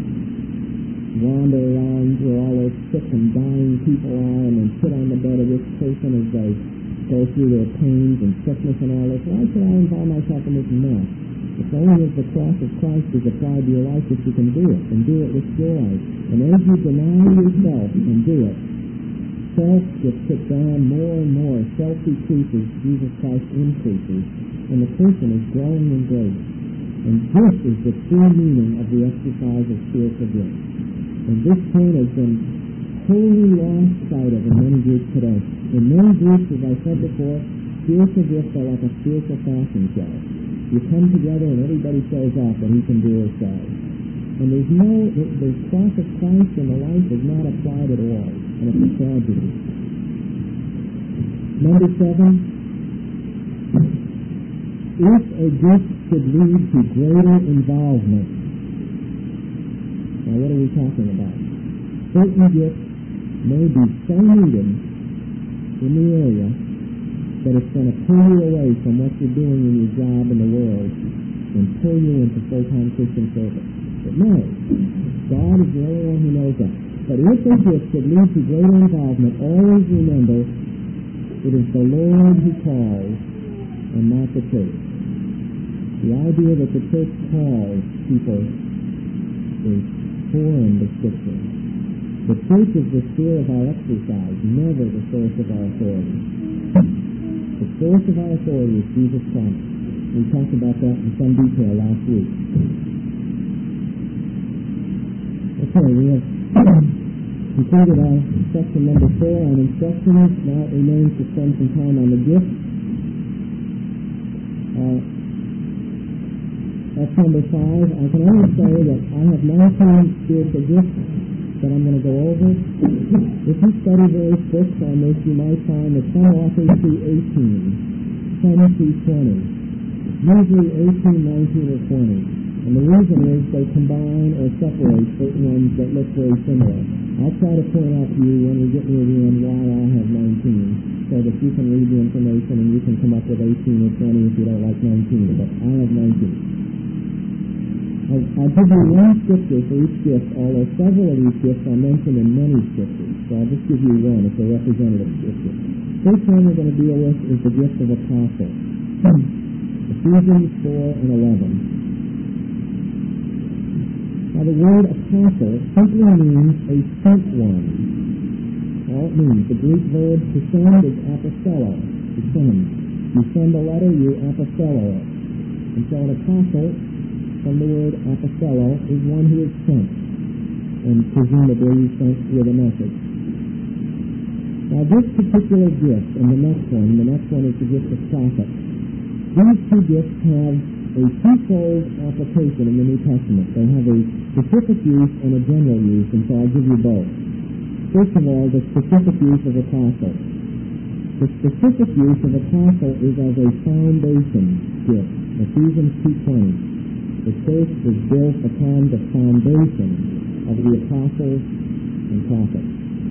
wander around where all those sick and dying people are and then sit on the bed of this person as they go through their pains and sickness and all this? Why should I involve myself in this mess? It's only as the cross of Christ is applied to your life that you can do it, and do it with joy. And as you deny yourself and do it, self gets put down more and more. Self decreases, Jesus Christ increases, and the person is growing in grace. And this is the true meaning of the exercise of spiritual gifts. And this point has been wholly lost sight of in many groups today. In many groups, as I said before, spiritual gifts are like a spiritual fashion show. You come together and everybody shows up and he can do his side. And the cross of Christ in the life is not applied at all. And it's a tragedy. Number 7, if a gift should lead to greater involvement. Now what are we talking about? Certain gifts may be so needed in the area that it's going to pull you away from what you're doing in your job in the world and pull you into full-time Christian service. But no, God is the only one who knows that. But if a gift should lead to greater involvement, always remember it is the Lord who calls and not the church. The idea that the church calls people is foreign to Scripture. The church is the sphere of our exercise, never the source of our authority. The source of our authority is Jesus Christ. We talked about that in some detail last week. Okay, we have completed our section number 4 on instructions. Now it remains to spend some time on the gifts. That's number 5. I can only say that I have 19 spiritual gifts that I'm going to go over. If you study various books on this, you might find that some authors see 18, some see 20, usually 18, 19, or 20. And the reason is they combine or separate certain ones that look very similar. I'll try to point out to you when we get near the end why I have 19, so that you can read the information and you can come up with 18 or 20 if you don't like 19, but I have 19. I'll give you one scripture for each gift, although several of these gifts are mentioned in many scriptures. So I'll just give you one. It's a representative scripture. First one we're going to deal with is the gift of apostle. Ephesians 4 and 11. Now the word apostle simply means a sent one. All it means, the Greek verb to send is apostello, to send. You send a letter, you apostello it. And so an apostle, from the word apostello, is one who is sent, and presumably sent with a message. Now this particular gift, and the next one is the gift of prophet. these two gifts have a twofold application in the New Testament. They have a specific use and a general use, and so I'll give you both. First of all, the specific use of apostle. The specific use of apostle is as a foundation gift. Ephesians 2:20. The church is built upon the foundation of the apostles and prophets.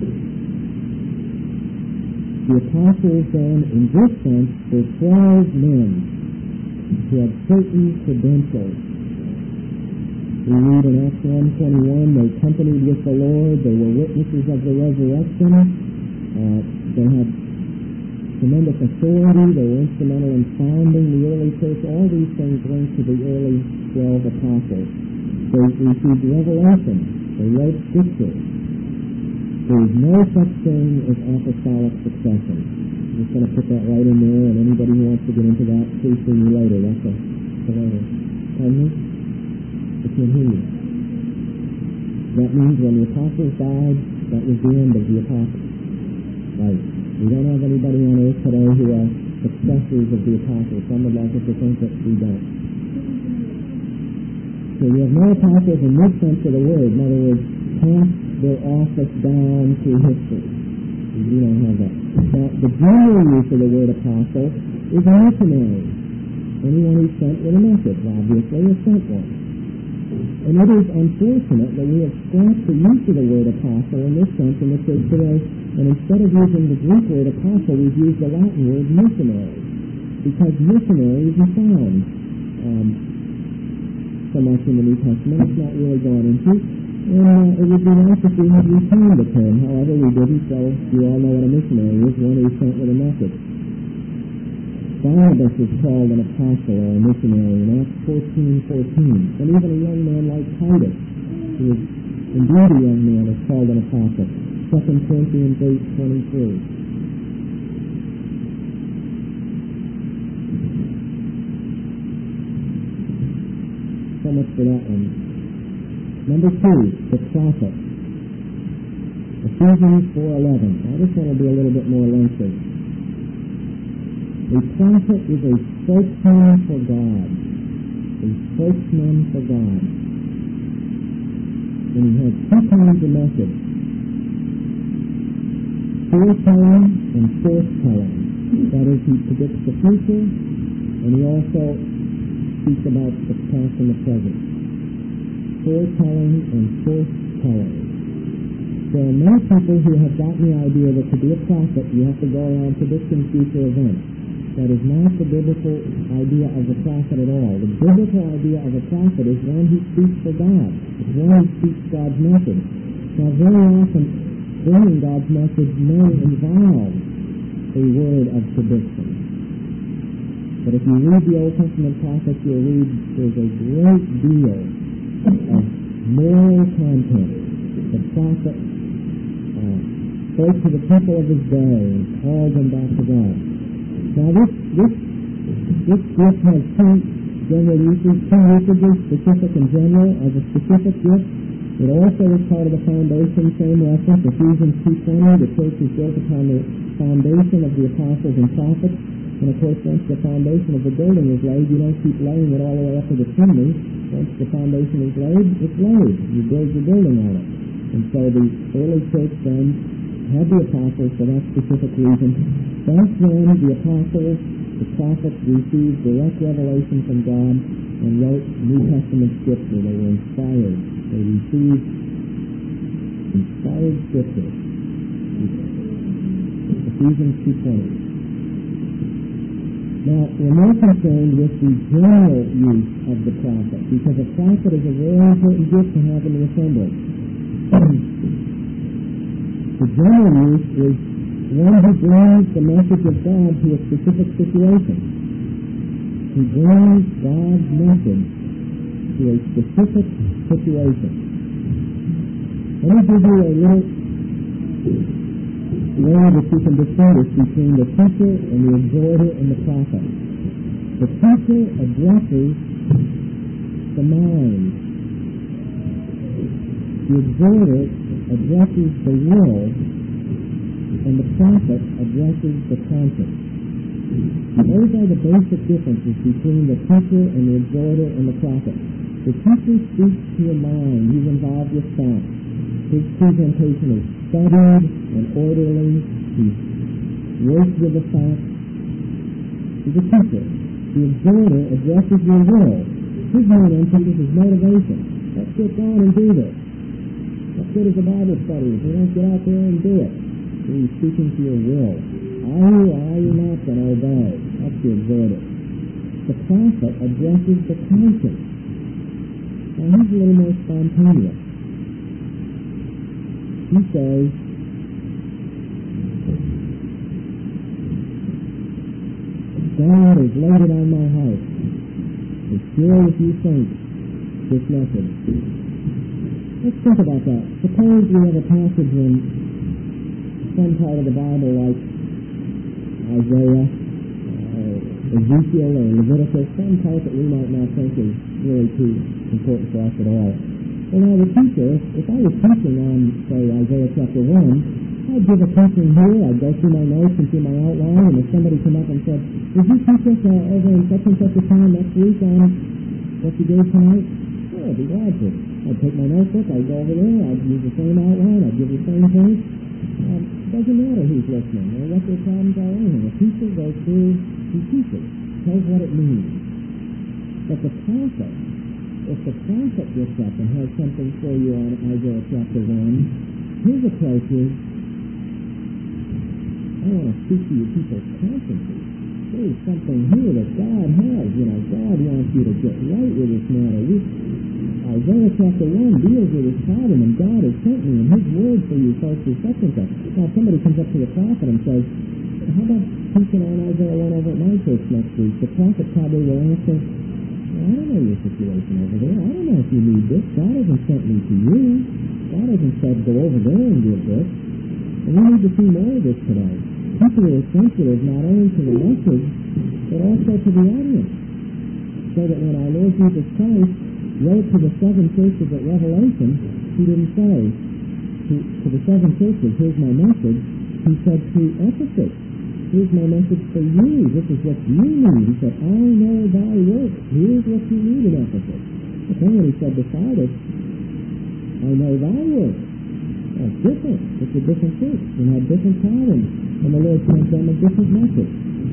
The apostles then, in this sense, were 12 men who had certain credentials. We read in Acts 1:21, they accompanied with the Lord, they were witnesses of the resurrection, they had tremendous authority, they were instrumental in founding the early church. All these things linked to the early 12 apostles. They received revelation, they wrote scripture. There is no such thing as apostolic succession. I'm just going to put that right in there, and anybody who wants to get into that, please see me later. That's whatever. Pardon me? I can't hear you. That means when the apostles died, that was the end of the apostles. Right. We don't have anybody on earth today who are successors of the apostles. Some would like us to think that we don't. So you have no apostles in this sense of the word. In other words, pass their office down through history. We don't have that. Now, the general use of the word apostle is a missionary. Anyone who's sent with a message, obviously, is sent one. And it is unfortunate that we have scrapped the use of the word apostle in this sense in the church today, and instead of using the Greek word apostle, we've used the Latin word missionary, because missionary is found so much in the New Testament. It's not really gone into. And it would be nice if we had retained the term. However, we didn't, so you all know what a missionary is, one who's sent with a message. Barnabas is called an apostle or a missionary in Acts 14:14. And even a young man like Titus, who is indeed a young man, is called an apostle. 2 Corinthians 8:23. So much for that one. Number 2, the prophet. Ephesians 4:11. Now this one will be a little bit more lengthy. A prophet is a spokesman for God. A spokesman for God. And he has two kinds of message. Foretelling and forthtelling. That is, he predicts the future, and he also speaks about the past and the present. Foretelling and forthtelling. There are many people who have gotten the idea that to be a prophet you have to go around predicting future events. That is not the biblical idea of a prophet at all. The biblical idea of a prophet is one who speaks for God. It's one who speaks God's message. Now very often, bringing God's message may involve a word of prediction. But if you read the Old Testament prophets, you'll read there's a great deal of moral content. The prophet spoke to the people of his day and called them back to God. Now this gift has two general uses, two usages, specific and general. As a specific gift, it also is part of the foundation, same reference, Ephesians 2:20, the church is built upon the foundation of the apostles and prophets. And of course, once the foundation of the building is laid, you don't keep laying it all the way up to the chimney. Once the foundation is laid, it's laid. You build your building on it. And so the early church then had the apostles for that specific reason. That's when the apostles, the prophets, received direct revelation from God and wrote New Testament scripture. They were inspired. They received inspired scripture. Ephesians 2:20. Now, we're more concerned with the general use of the prophet, because a prophet is a very important gift to have in the assembly. The general use is one who brings the message of God to a specific situation. He brings God's message to a specific situation. Let me give you a little way that you can distinguish between the teacher and the exhorter and the prophet. The teacher addresses the mind. The exhorter addresses the will, and the prophet addresses the conscience. Those are the basic differences between the teacher and the exhorter and the prophet. The teacher speaks to your mind. He's involved with facts. His presentation is studied and orderly. He works with the facts. He's a teacher. The exhorter addresses your will. His main emphasis is motivation. Let's get going and do this. What good is a Bible study if you don't get out there and do it? He's speaking to your will. Are you or are you not going to obey? That's the exhorter. The prophet addresses the conscience. Now he's a little more spontaneous. He says, God has laid it on my heart to share with you saints this message. Let's think about that. Suppose we have a passage in some part of the Bible like Isaiah, Ezekiel, or Leviticus, some part that we might not think is really too important for us at all. Well, now the teacher, if I was teaching on, say, Isaiah chapter 1, I'd give a teaching here, I'd go through my notes and through my outline, and if somebody came up and said, "Would you teach us over in such and such a time next week on what you gave tonight?" Sure, I'd be glad to. I'd take my notebook, I'd go over there, I'd use the same outline, I'd give the same thing. Doesn't matter who's listening or what their problems are or anything. A teacher goes through, he teaches, tells what it means. But the prophet, if the prophet gets up and has something for you on Isaiah chapter 1, his approach is, I want to speak to you people's consciences. There's something here that God has. God wants you to get right with this matter. Isaiah chapter 1 deals with his problem, and God has sent me, and his word for you folks is such and such. Now, if somebody comes up to the prophet and says, how about teaching on Isaiah 1 over at my church next week? The prophet probably will answer, I don't know your situation over there. I don't know if you need this. God hasn't sent me to you. God hasn't said go over there and get this. And we need to see more of this today. People are sensitive not only to the message, but also to the audience. So that when our Lord Jesus Christ wrote to the 7 churches at Revelation, he didn't say to the 7 churches, here's my message. He said to Ephesus, here's my message for you. This is what you need. He said, I know thy works. Here's what you need in Ephesus. But then when he said to Sardis, I know thy works. That's different. It's a different church. It had different problems. And the Lord sent them a different message.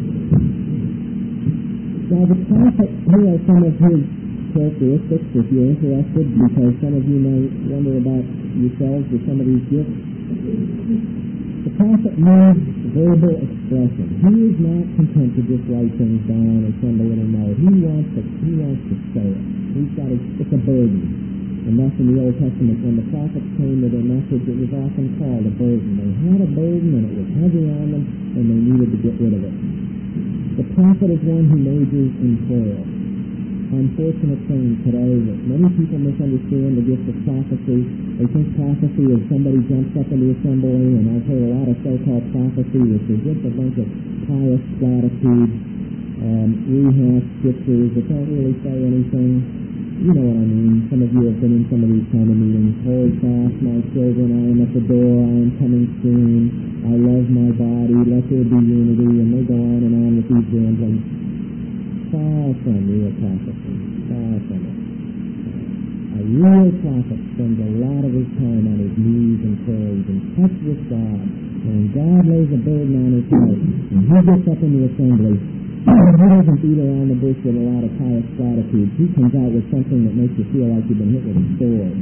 Now the prophet, here are some of his characteristics, if you're interested, because some of you may wonder about yourselves with some of these gifts. The prophet needs verbal expression. He is not content to just write things down or send a little note. He wants to say it. It's a burden. And thus in the Old Testament, when the prophets came with their message, it was often called a burden. They had a burden and it was heavy on them, and they needed to get rid of it. The prophet is one who majors in prayer. Unfortunate thing today that many people misunderstand the gift of prophecy. They think prophecy is somebody jumps up in the assembly, and I've heard a lot of so-called prophecy, which is just a bunch of pious platitudes, rehash scriptures that don't really say anything. You know what I mean. Some of you have been in some of these kind of meetings. Hold fast, my children, I am at the door, I am coming soon, I love my body, let there be unity, and they go on with these ramblings. Far from real prophecy. Far from it. A real prophet spends a lot of his time on his knees and prays and touch with God. And when God lays a burden on his heart, and he gets up in the assembly, he doesn't beat around the bush with a lot of pious platitudes. He comes out with something that makes you feel like you've been hit with a sword.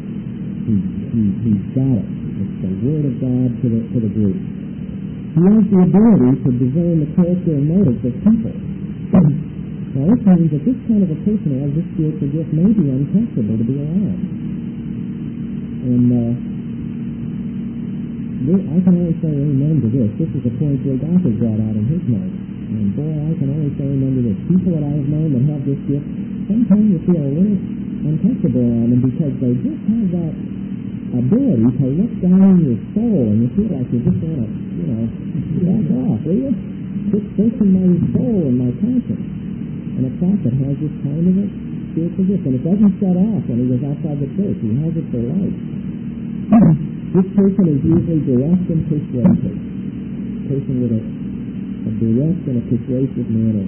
He's got it. It's the word of God to the group. He has the ability to discern the character and motives of people. Now this means that this kind of a person who has this spiritual gift may be uncomfortable to be around. And I can only say amen to this. This is a point that Gothard brought out in his notes. And boy, I can only say amen to this. People that I have known that have this gift, sometimes you feel a little uncomfortable around them because they just have that ability to look down in your soul, and you feel like you just want to, back off, will you? Quit searching my soul and my conscience. And a prophet has this kind of a spiritual gift, and it doesn't shut off when he goes outside the church. He has it for life. This person is usually direct and persuasive. Person with a a direct and a persuasive manner.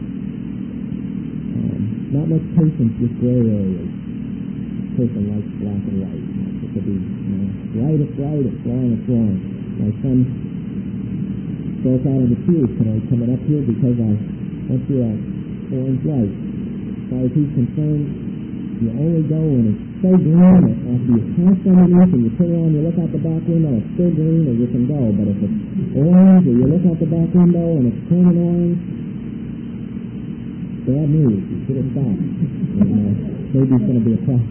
Not much patience with gray areas. A person likes black and white. It could be, right is right, it's wrong. My son broke out of the tears today coming up here because I went through a orange light. As far as he's concerned, you only go when it's so green that after you pass underneath and you turn around, you look out the back window, it's still green, or you can go. But if it's orange, or you look out the back window and it's turning orange, bad news. You should have stopped. Maybe it's going to be a problem.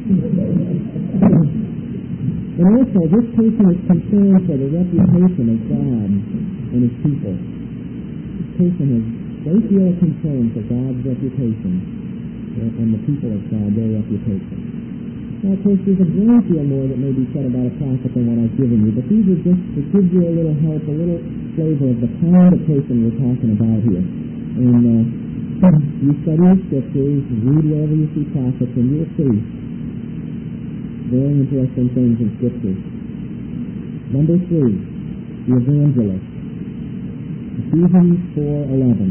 And also, this person is concerned for the reputation of God and His people. This person has a great deal of concern for God's reputation and the people of God, their reputation. Now, of course, there's a great deal more that may be said about a prophet than what I've given you, but these are just to give you a little help, a little flavor of the kind of person we're talking about here. And you study the Scriptures, read wherever you see prophets, and you'll see very interesting things in Scripture. Number 3, the evangelist. Ephesians 4:11.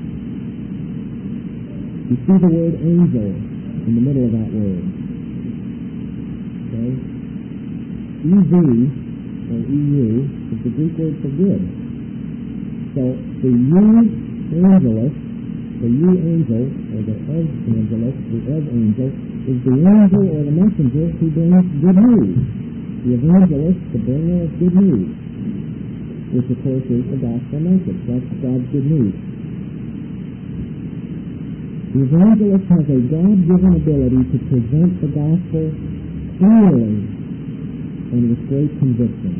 You see the word angel in the middle of that word. Okay? EV, or EU, is the Greek word for good. So, the evangelist, the angel, or the evangelist, the angel, is the angel or the messenger who brings good news. The evangelist, the bringer of good news, which of course is the gospel message. That's God's good news. The evangelist has a God-given ability to present the gospel clearly and with great conviction.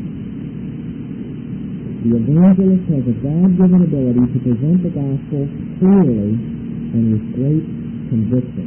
The evangelist has a God-given ability to present the gospel clearly and with great conviction.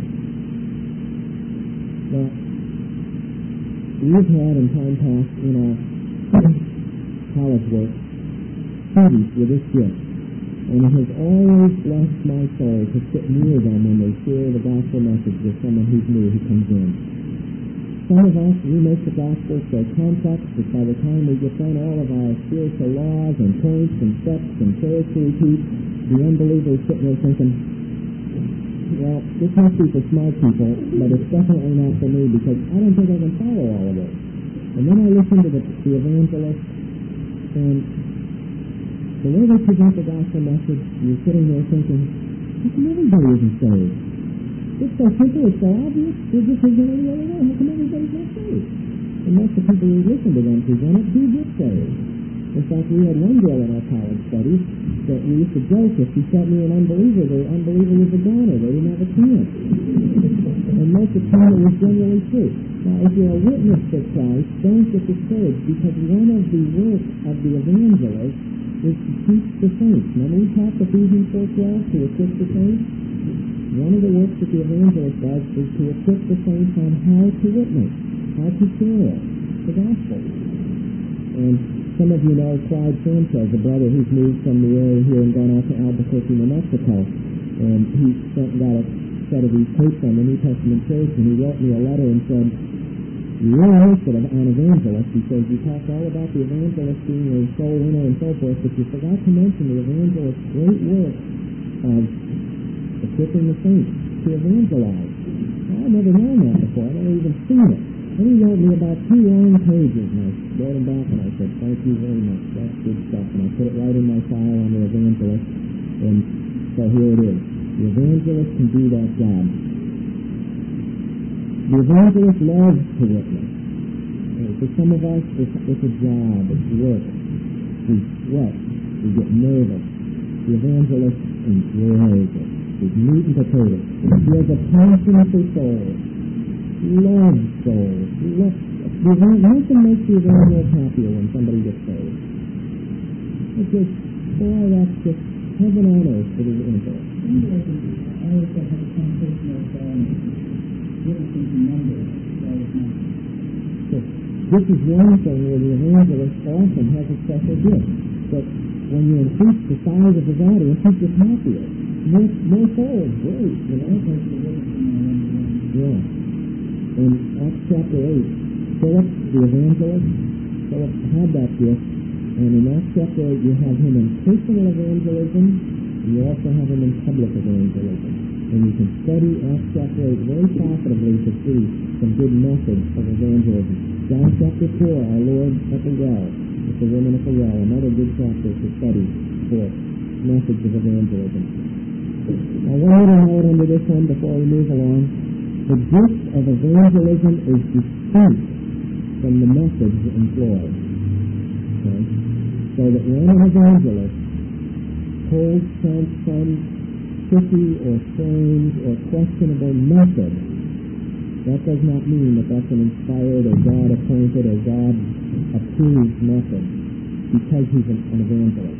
Now, we've had in time past in our college work students with this gift, and it has always blessed my soul to sit near them when they share the gospel message with someone who's new who comes in. Some of us, we make the gospel so complex that by the time we get done all of our spiritual laws and points and steps and prayers to repeat, the unbeliever is sitting there thinking, well, this must be for smart people, but it's definitely not for me because I don't think I can follow all of it. And then I listen to the evangelist, and the way they present the gospel message, you're sitting there thinking, how come everybody isn't saved? It's so simple, it's so obvious, they're just presenting the other way. How come everybody's not saved? And most of the people who listen to them present it do get saved. In fact, we had one girl in our college studies that we used to joke, if she sat near an unbeliever, the unbeliever was a goner. They didn't have a chance. And most of the time it was generally true. Now, if you're a witness to Christ, don't get discouraged, because one of the works of the evangelist is to teach the saints. Remember we talked Ephesians 4:12 to equip the saints? One of the works that the evangelist does is to equip the saints on how to witness, how to share the gospel. And some of you know Clyde Sanchez, a brother who's moved from the area here and gone out to Albuquerque, New Mexico. And he got a set of these tapes on the New Testament church, and he wrote me a letter and said, you're really interested on evangelists. He says, you talked all about the evangelist being a soul winner and so forth, but you forgot to mention the evangelist's great work of equipping the saints to evangelize. Well, I've never known that before. I've never even seen it. And he wrote me about 2 long pages, and I wrote him back, and I said, thank you very much. That's good stuff. And I put it right in my file on the evangelist, and so here it is. The evangelist can do that job. The evangelist loves to witness. For some of us, it's a job, it's work. We sweat, we get nervous. The evangelist enjoys it. It's meat and potatoes. He has a passion for souls. He loves souls. Nothing makes the evangelist happier when somebody gets saved. It's just, boy, that's just heaven on earth for the evangelist. I always have a conversation with witnesses and numbers. This is one thing where the evangelist often has a special gift. But when you increase the size of his audience, he's just happier. More souls, great, you know. Yeah. In Acts chapter 8, Philip, the evangelist, Philip had that gift, And in Acts chapter 8, you have him in personal evangelism, and you also have him in public evangelism. And you can study Acts chapter 8 very profitably to see some good methods of evangelism. John chapter 4, our Lord at the well, with the woman at the well, another good chapter to study for methods of evangelism. Now, one little note under this one before we move along. The gift of evangelism is distinct from the methods employed. Okay? So that when an evangelist holds some tricky or strange or questionable method, that does not mean that that's an inspired or God-appointed or God-approved method because he's an evangelist.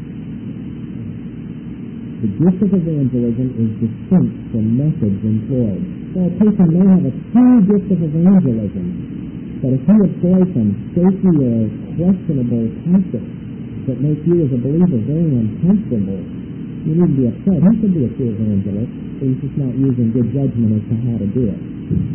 The gift of evangelism is distinct from methods employed. So a person may have a true gift of evangelism, but if he employs some shaky or questionable tactics that make you as a believer very uncomfortable, you needn't be upset. He could be a true evangelist, but he's just not using good judgment as to how to do it.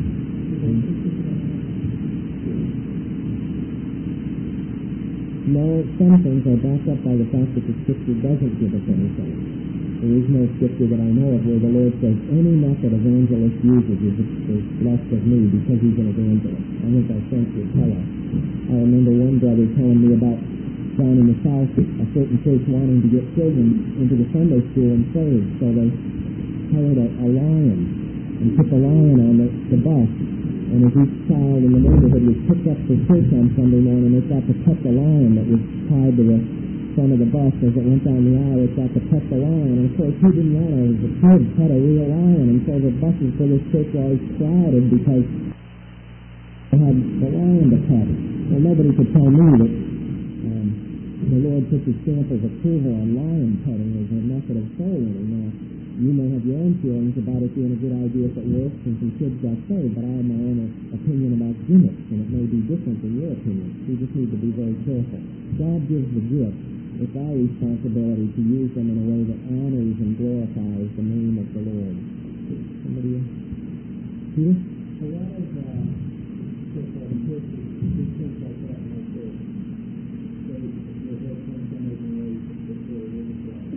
No, some things are backed up by the fact that the Scripture doesn't give us anything. There is no Scripture that I know of where the Lord says any method evangelist uses is blessed of me because he's an evangelist. I think our friends would tell us. I remember one brother telling me about down in the South, a certain church wanting to get children into the Sunday school and saved, so they hired a lion and put the lion on the bus. And as each child in the neighborhood was picked up for church on Sunday morning, it got to pet the lion that was tied to the front of the bus. As it went down the aisle, it got to pet the lion. And of course, he didn't want to, as a kid, pet a real lion. And so the buses for this church were always crowded because they had the lion to pet. Well, nobody could tell me that the Lord put his stamp of approval on lion petting as a method of soul winning. Now, you may have your own feelings about it being a good idea if it works and some kids got saved, but I have my own opinion about gimmicks, and it may be different than your opinion. We just need to be very careful. God gives the gift. It's our responsibility to use them in a way that honors and glorifies the name of the Lord. Somebody else? Peter? A lot of so-called churches, big churches like that, like this, they have some amazing ways that they're really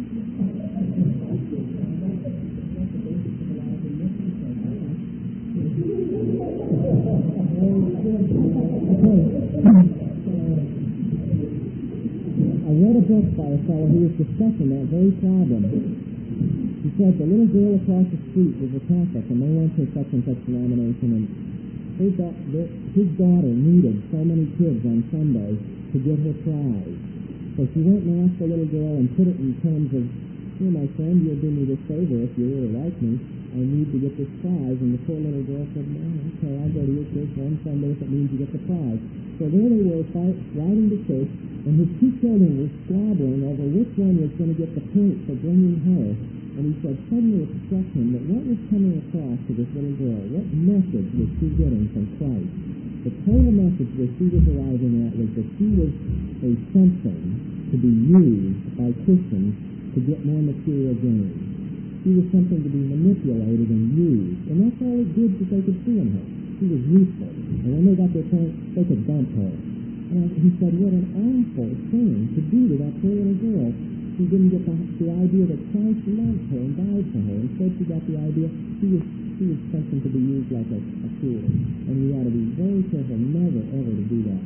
I read a book by a fellow who was discussing that very problem. He said the little girl across the street was a Catholic, and they went to such and such denomination, and his daughter needed so many kids on Sunday to get her prize. So she went and asked the little girl and put it in terms of, "Here, my friend, you'll do me this favor if you really like me. I need to get this prize." And the poor little girl said, "No, okay, I'll go to your church one Sunday if it means you get the prize." So there they were riding to church, and his two children were squabbling over which one was going to get the point for bringing her. And he said suddenly it struck him that what was coming across to this little girl, what message was she getting from Christ? The total message that she was arriving at was that she was a something to be used by Christians to get more material gain. She was something to be manipulated and used, and that's all the good that they could see in her. She was useful, and when they got their point, they could dump her. And he said, what an awful thing to do to that poor little girl. She didn't get the idea that Christ loved her and died for her. Instead, she got the idea she was something to be used like a tool. And we ought to be very careful never, ever to do that.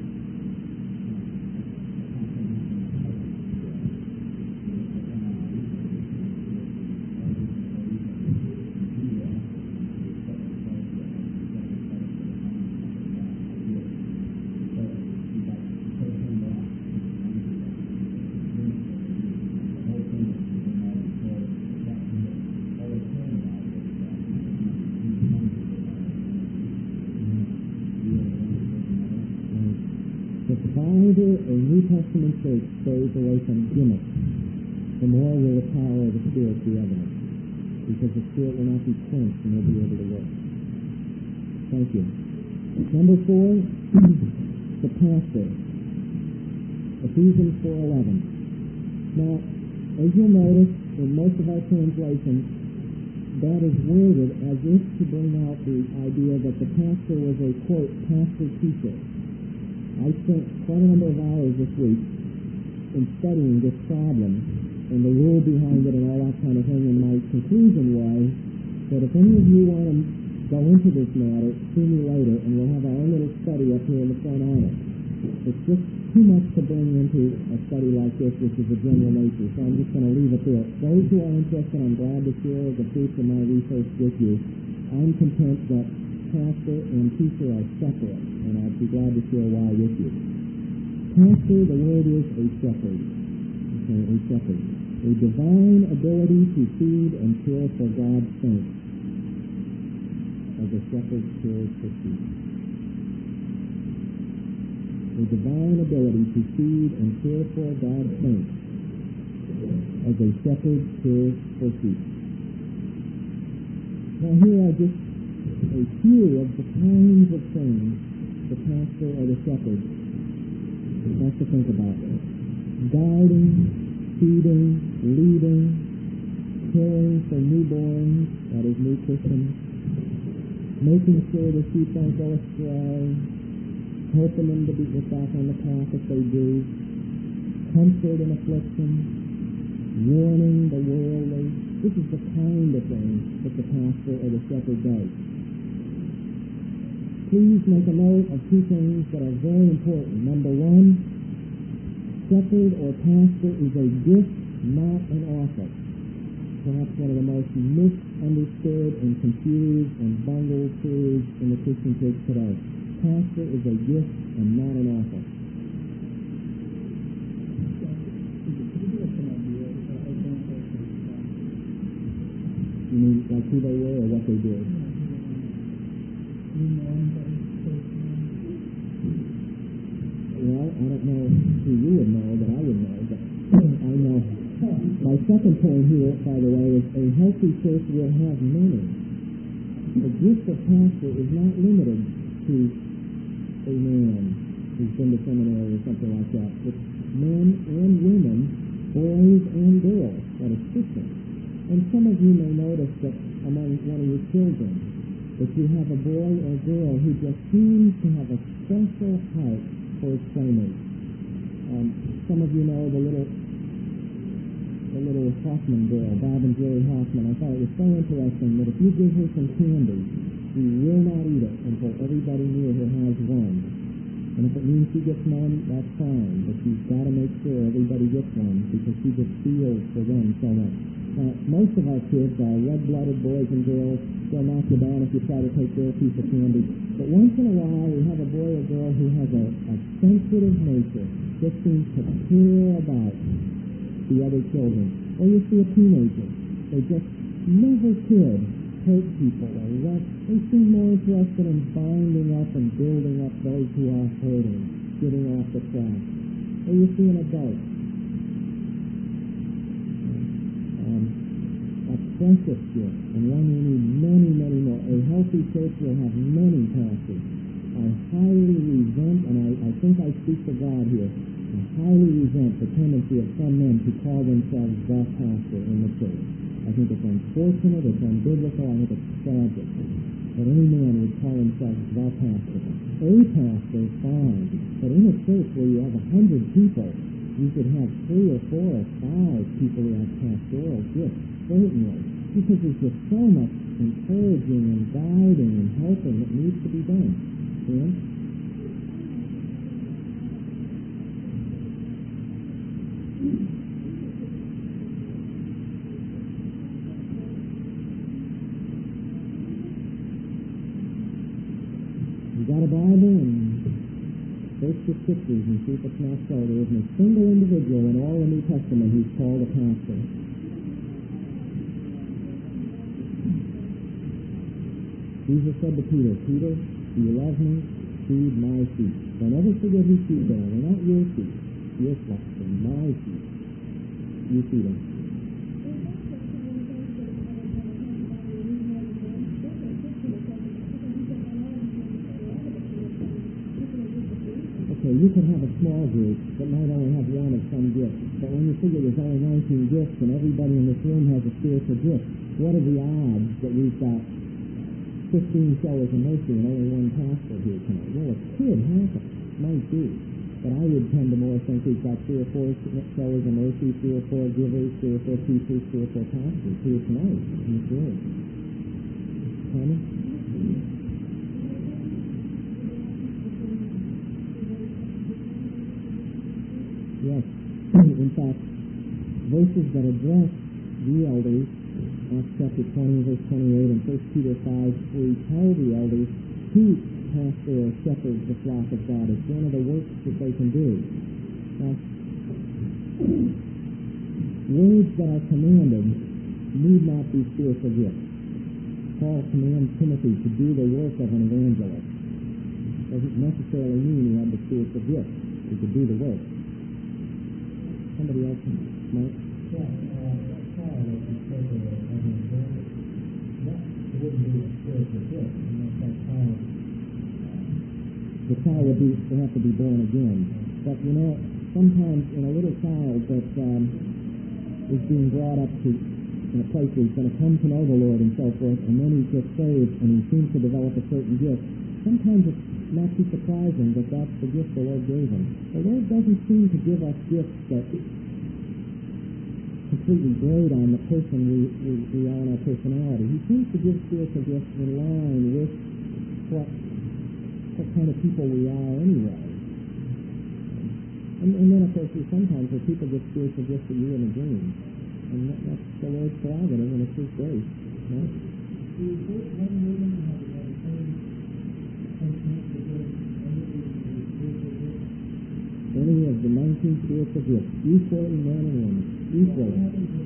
A New Testament church stays away from gimmicks, the more will the power of the Spirit be evident, because the Spirit will not be quenched and will be able to work. Thank you. Number 4, the pastor. Ephesians 4:11. Now, as you'll notice in most of our translations, that is worded as if to bring out the idea that the pastor was a, quote, pastor-teacher. I spent quite a number of hours this week in studying this problem and the rule behind it and all that kind of thing, and my conclusion was that if any of you want to go into this matter, see me later, and we'll have our own little study up here in the front on it. It's just too much to bring into a study like this, which is a general nature, so I'm just going to leave it there. Those who are interested, I'm glad to share the fruits of my research with you. I'm content that pastor and teacher are separate, and I'd be glad to share why with you. Pastor, the word is a shepherd. Okay, a shepherd. A divine ability to feed and care for God's saints, as a shepherd cares for sheep. A divine ability to feed and care for God's saints, as a shepherd cares for sheep. Now here are just a few of the kinds of things the pastor or the shepherd has to think about. Guiding, feeding, leading, caring for newborns, that is new Christians, making sure the sheep don't go astray, helping them to get back on the path if they do, comfort in affliction, warning the worldly. This is the kind of thing that the pastor or the shepherd does. Please make a note of two things that are very important. Number one, shepherd or pastor is a gift, not an office. Perhaps one of the most misunderstood and confused and bungled truths in the Christian church today. Pastor is a gift and not an office. You mean like who they were or what they did? Well, I don't know who you would know, but I would know. But I know. My second point here, by the way, is a healthy church will have many. The gift of pastor is not limited to a man who's been to seminary or something like that. It's men and women, boys and girls, that is Christian. And some of you may notice that among one of your children, that you have a boy or girl who just seems to have a special heart for his playmates. Some of you know the little Hoffman girl, Bob and Jerry Hoffman. I thought it was so interesting that if you give her some candy, she will not eat it until everybody near her has one. And if it means she gets none, that's fine. But she's got to make sure everybody gets one because she just feels for them so much. Most of our kids are red-blooded boys and girls. They'll knock you down if you try to take their piece of candy. But once in a while, we have a boy or girl who has a sensitive nature, just seems to care about the other children. Or you see a teenager. They just never could hurt people or what. They seem more interested in binding up and building up those who are hurting, getting off the track. Or you see an adult. A precious gift, and one we need many, many more. A healthy church will have many pastors. I highly resent, and I think I speak to God here, I highly resent the tendency of some men to call themselves the pastor in the church. I think it's unfortunate, it's unbiblical, I think it's tragic that any man would call himself the pastor. A pastor is fine, but in a church where you have 100 people, you should have 3 or 4 or 5 people who have pastoral gifts, certainly, because there's just so much encouraging and guiding and helping that needs to be done. And you got a Bible and search the scriptures and see if it's not so. There isn't a single individual in all the New Testament who's called a pastor. Jesus said to Peter, Peter, do you love me? Feed my sheep. Don't ever forget whose sheep they are. They're not your sheep. Your flock. They're my sheep. You feed them. Okay, you can have a small group that might only have one of some gift. But when you figure there's only 19 gifts and everybody in this room has a spiritual gift, what are the odds that we've got 15 showers of mercy and only one pastor here tonight? Well, it could happen. Might be. But I would tend to more think we've got 3 or 4 showers of mercy, 3 or 4 givers, 3 or 4 teachers, 3 or 4 pastors here tonight in this room. Tommy? Yes. In fact, verses that address the elders, Acts chapter 20, verse 28, and 1 Peter 5:3 tell the elders to pastor or shepherd the flock of God. It's one of the works that they can do. Now, words that are commanded need not be spiritual gifts. Paul commands Timothy to do the work of an evangelist. Doesn't necessarily mean he had the spiritual gift. He could do the work. Somebody else? Mike? Yeah, Paul, as he spoke of an evangelist, that wouldn't be a spiritual gift. Unless that child, the child would have to be born again. But sometimes in a little child that is being brought up to in a place where he's going to come to know the Lord and so forth, and then he gets saved and he seems to develop a certain gift, sometimes it's not too surprising that that's the gift the Lord gave him. The Lord doesn't seem to give us gifts that completely grade on the person we are in our personality. He seems to give spiritual gifts in line with what kind of people we are anyway. And then, of course, sometimes where people get spiritual gifts that you wouldn't dream. And that's the Lord's prerogative, and it's His grace. Right? Any of the 19 spiritual gifts, equally men and women, equally.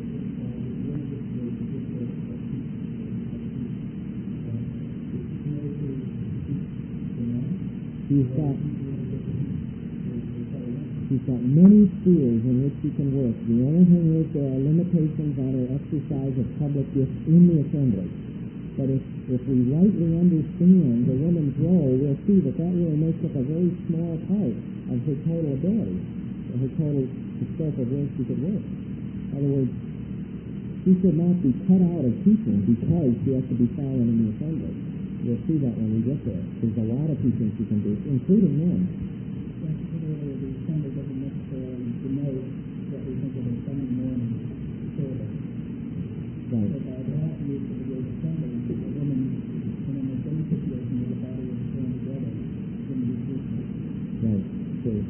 He's got many spheres in which he can work. The only thing is there are limitations on her exercise of public gifts in the assembly. But if we rightly understand the woman's role, we'll see that really makes up a very small part of her total ability, her total scope of where she could work. In other words, she should not be cut out of teaching because she has to be silent in the assembly. We'll see that when we get there. There's a lot of teaching she can do, including men. The assembly doesn't necessarily denote what we think of as Sunday morning service. Right. But by that use of the word assembly, the women, in the same situation where the body is thrown together, can be teaching. Right. True.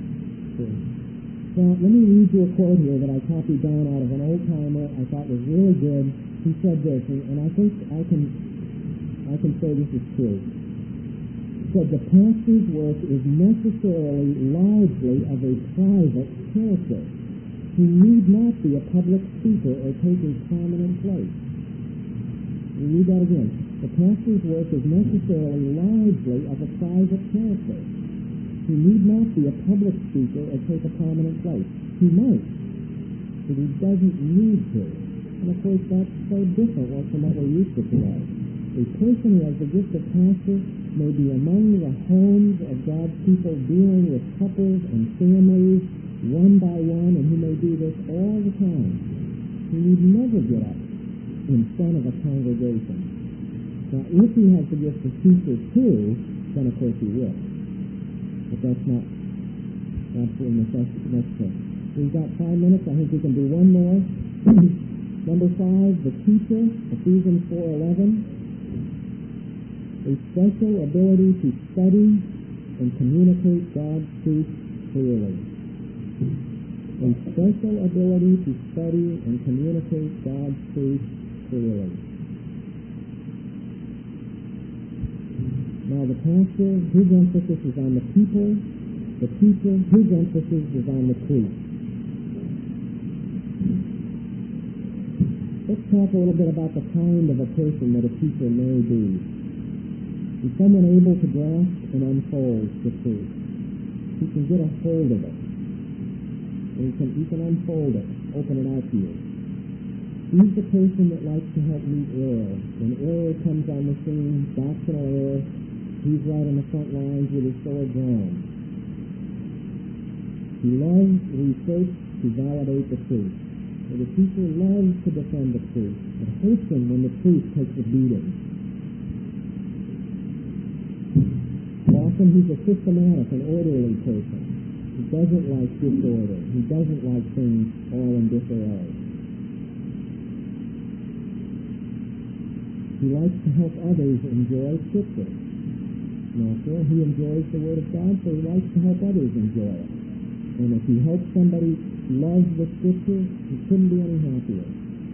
Now, let me read you a quote here that I copied down out of an old-timer I thought was really good. He said this, and I think I can say this is true. He said, the pastor's work is necessarily largely of a private character. He need not be a public speaker or take a prominent place. We read that again. The pastor's work is necessarily largely of a private character. He need not be a public speaker or take a prominent place. He might, but he doesn't need to. And of course, that's so different from what we're used to today. A person who has the gift of pastor may be among the homes of God's people, dealing with couples and families one by one, and he may do this all the time. He need never get up in front of a congregation. Now, if he has the gift of teacher too, then of course he will. But that's not absolutely necessary. We've got 5 minutes. I think we can do one more. Number 5, the teacher, Ephesians 4:11. A special ability to study and communicate God's truth clearly. A special ability to study and communicate God's truth clearly. Now the pastor, his emphasis is on the people. The teacher, his emphasis is on the truth. Let's talk a little bit about the kind of a person that a teacher may be. Is someone able to grasp and unfold the truth? He can get a hold of it. And he can unfold it, open it out to you. He's the person that likes to help meet error. When error comes on the scene, doctrinal error, he's right on the front lines with his sword drawn. He loves research to validate the truth. And the teacher loves to defend the truth. It hurts him when the truth takes a beating. Often he's a systematic and orderly person. doesn't like disorder. He doesn't like things all in disarray. He likes to help others enjoy Scripture. Therefore, he enjoys the Word of God, so he likes to help others enjoy it. And if he helps somebody love the Scripture, he couldn't be any happier.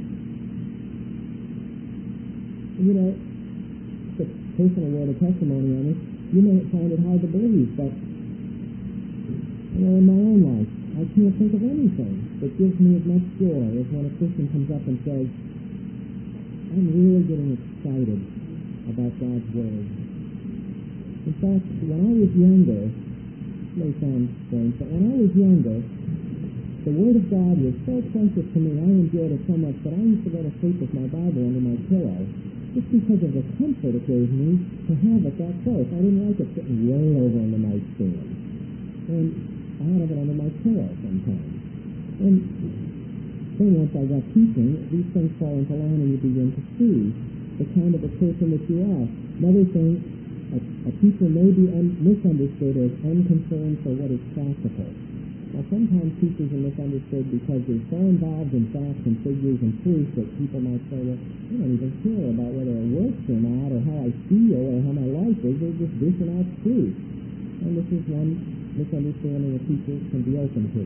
You know, it's a personal word of testimony on this. You may find it hard to believe, but in my own life, I can't think of anything that gives me as much joy as when a Christian comes up and says, I'm really getting excited about God's Word. In fact, when I was younger, it may sound strange, but when I was younger, the Word of God was so precious to me, I enjoyed it so much that I used to go to sleep with my Bible under my pillow, just because of the comfort it gave me to have it that close. I didn't like it sitting way over on the nightstand. And I had it under my pillow sometimes. And then once I got teaching, these things fall into line and you begin to see the kind of a person that you are. Another thing, a teacher may be misunderstood as unconcerned for what is practical. Now, sometimes teachers are misunderstood because they're so involved in facts and figures and proofs that people might say, well, I don't even care about whether it works or not, or how I feel, or how my life is. They're just dishing out truth. And this is one misunderstanding that teachers can be open to.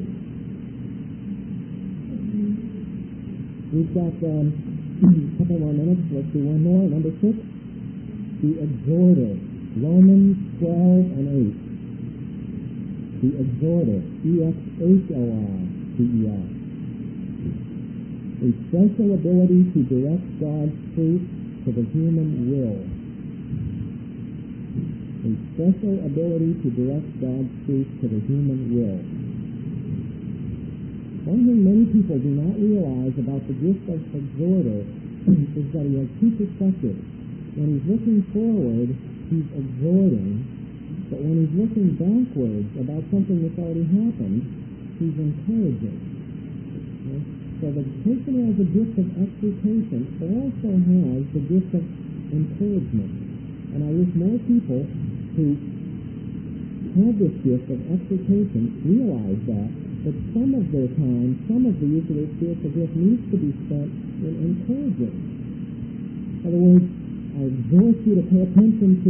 We've got a couple more minutes. Let's do one more. Number 6, the exhorter. Romans 12 and 8. The exhorter. E-X-H-O-R-T-E-R. A special ability to direct God's truth to the human will. A special ability to direct God's truth to the human will. One thing many people do not realize about the gift of exhorter is that he has two perspectives. When he's looking forward, he's exhorting, but when he's looking backwards about something that's already happened, he's encouraging. Okay? So the person who has a gift of exhortation also has the gift of encouragement. And I wish more people who have this gift of exhortation realize that some of their time, some of the use of their spiritual gift needs to be spent in encouraging. In other words, I exhort you to pay attention to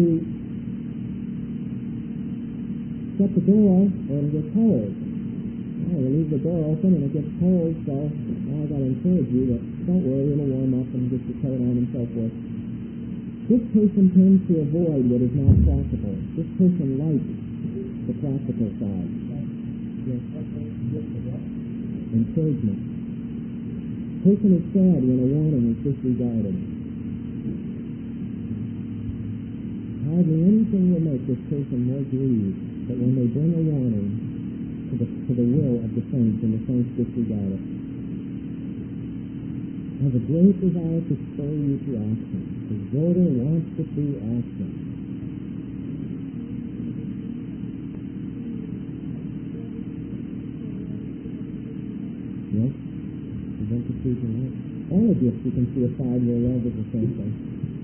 shut the door or it'll get cold. Oh, you leave the door open and it gets cold, so now I've got to encourage you that don't worry, it'll warm up and get your coat on and so forth. This person tends to avoid what is not practical. This person likes the practical side. Yes. Encouragement. Person is sad when a warning is disregarded. Hardly anything will make this person more grieved but when they bring a warning to the will of the saints and the saints disregard it. Has a great desire to spur you to action. The exhorter wants to see action. Yes? Present the truth in life. All of this you can see a side where love is the same thing.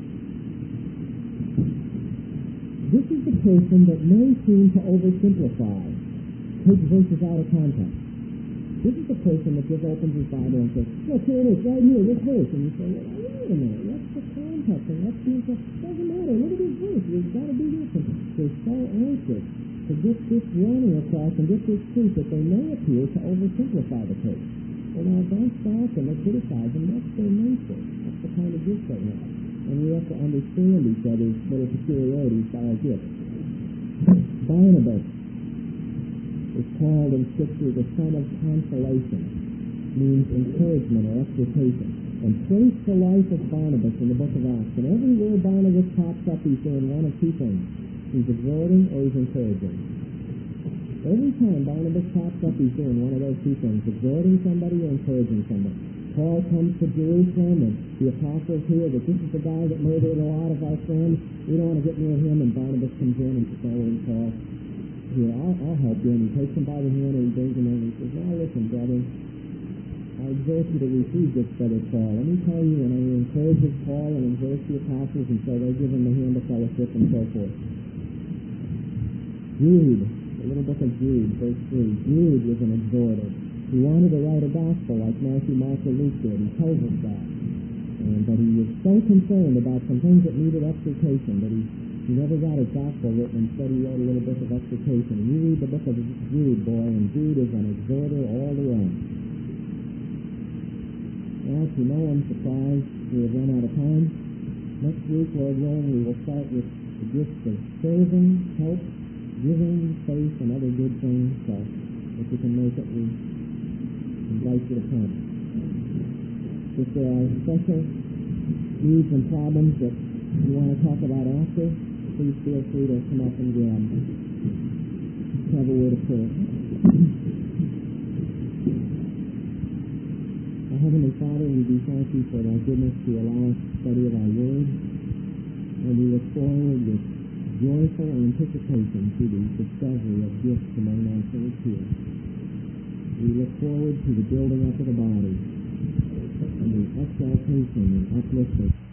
This is the person that may seem to oversimplify, take verses out of context. This is the person that just opens his Bible and says, look, here it is, right here, this verse. And you say, well, wait a minute, what's the context? And what's the intent? Doesn't matter, look at this verse, there's got to be this. And they're so anxious to get this warning across and get this truth that they may appear to oversimplify the case. Well, now, don't stop them or criticize them. That's their nature. That's the kind of gift they have. And we have to understand each other's little peculiarities by our gifts. Barnabas is called in Scripture the son of consolation, means encouragement or exhortation. And trace the life of Barnabas in the book of Acts. And everywhere Barnabas pops up, he's doing one of two things. He's exhorting or he's encouraging. Every time Barnabas pops up, he's doing one of those two things, exhorting somebody or encouraging somebody. Paul comes to Jerusalem, and the apostles hear that this is the guy that murdered a lot of our friends. We don't want to get near him, and Barnabas comes in and says, oh, Paul, here, I'll help you. And he takes him by the hand and he brings him in and he says, now listen, brother, I exhort you to receive this brother Paul. Let me tell you, and he encourages Paul and exhorts the apostles, and so they give him the hand of fellowship and so forth. Jude the little book of Jude, verse 3. Jude was an exhorter. He wanted to write a gospel like Matthew, Mark, or Luke did. He told us that. But he was so concerned about some things that needed exhortation that he never got his gospel written. Instead, he wrote a little book of exhortation. And you read the book of Jude, boy, and Jude is an exhorter all the way. Well, to no one's surprise, we have run out of time. Next week, Lord willing, we will start with the gifts of serving, help, giving, faith, and other good things. So, if you can make it, we invite you to come. If there are special needs and problems that you want to talk about after, please feel free to come up and grab. Have a word of prayer. Our Heavenly Father, we do thank you for thy goodness to allow us to study thy word, and we look forward with joyful anticipation to the discovery of gifts among thy souls here. We look forward to the building up of the body, and the exaltation and upliftment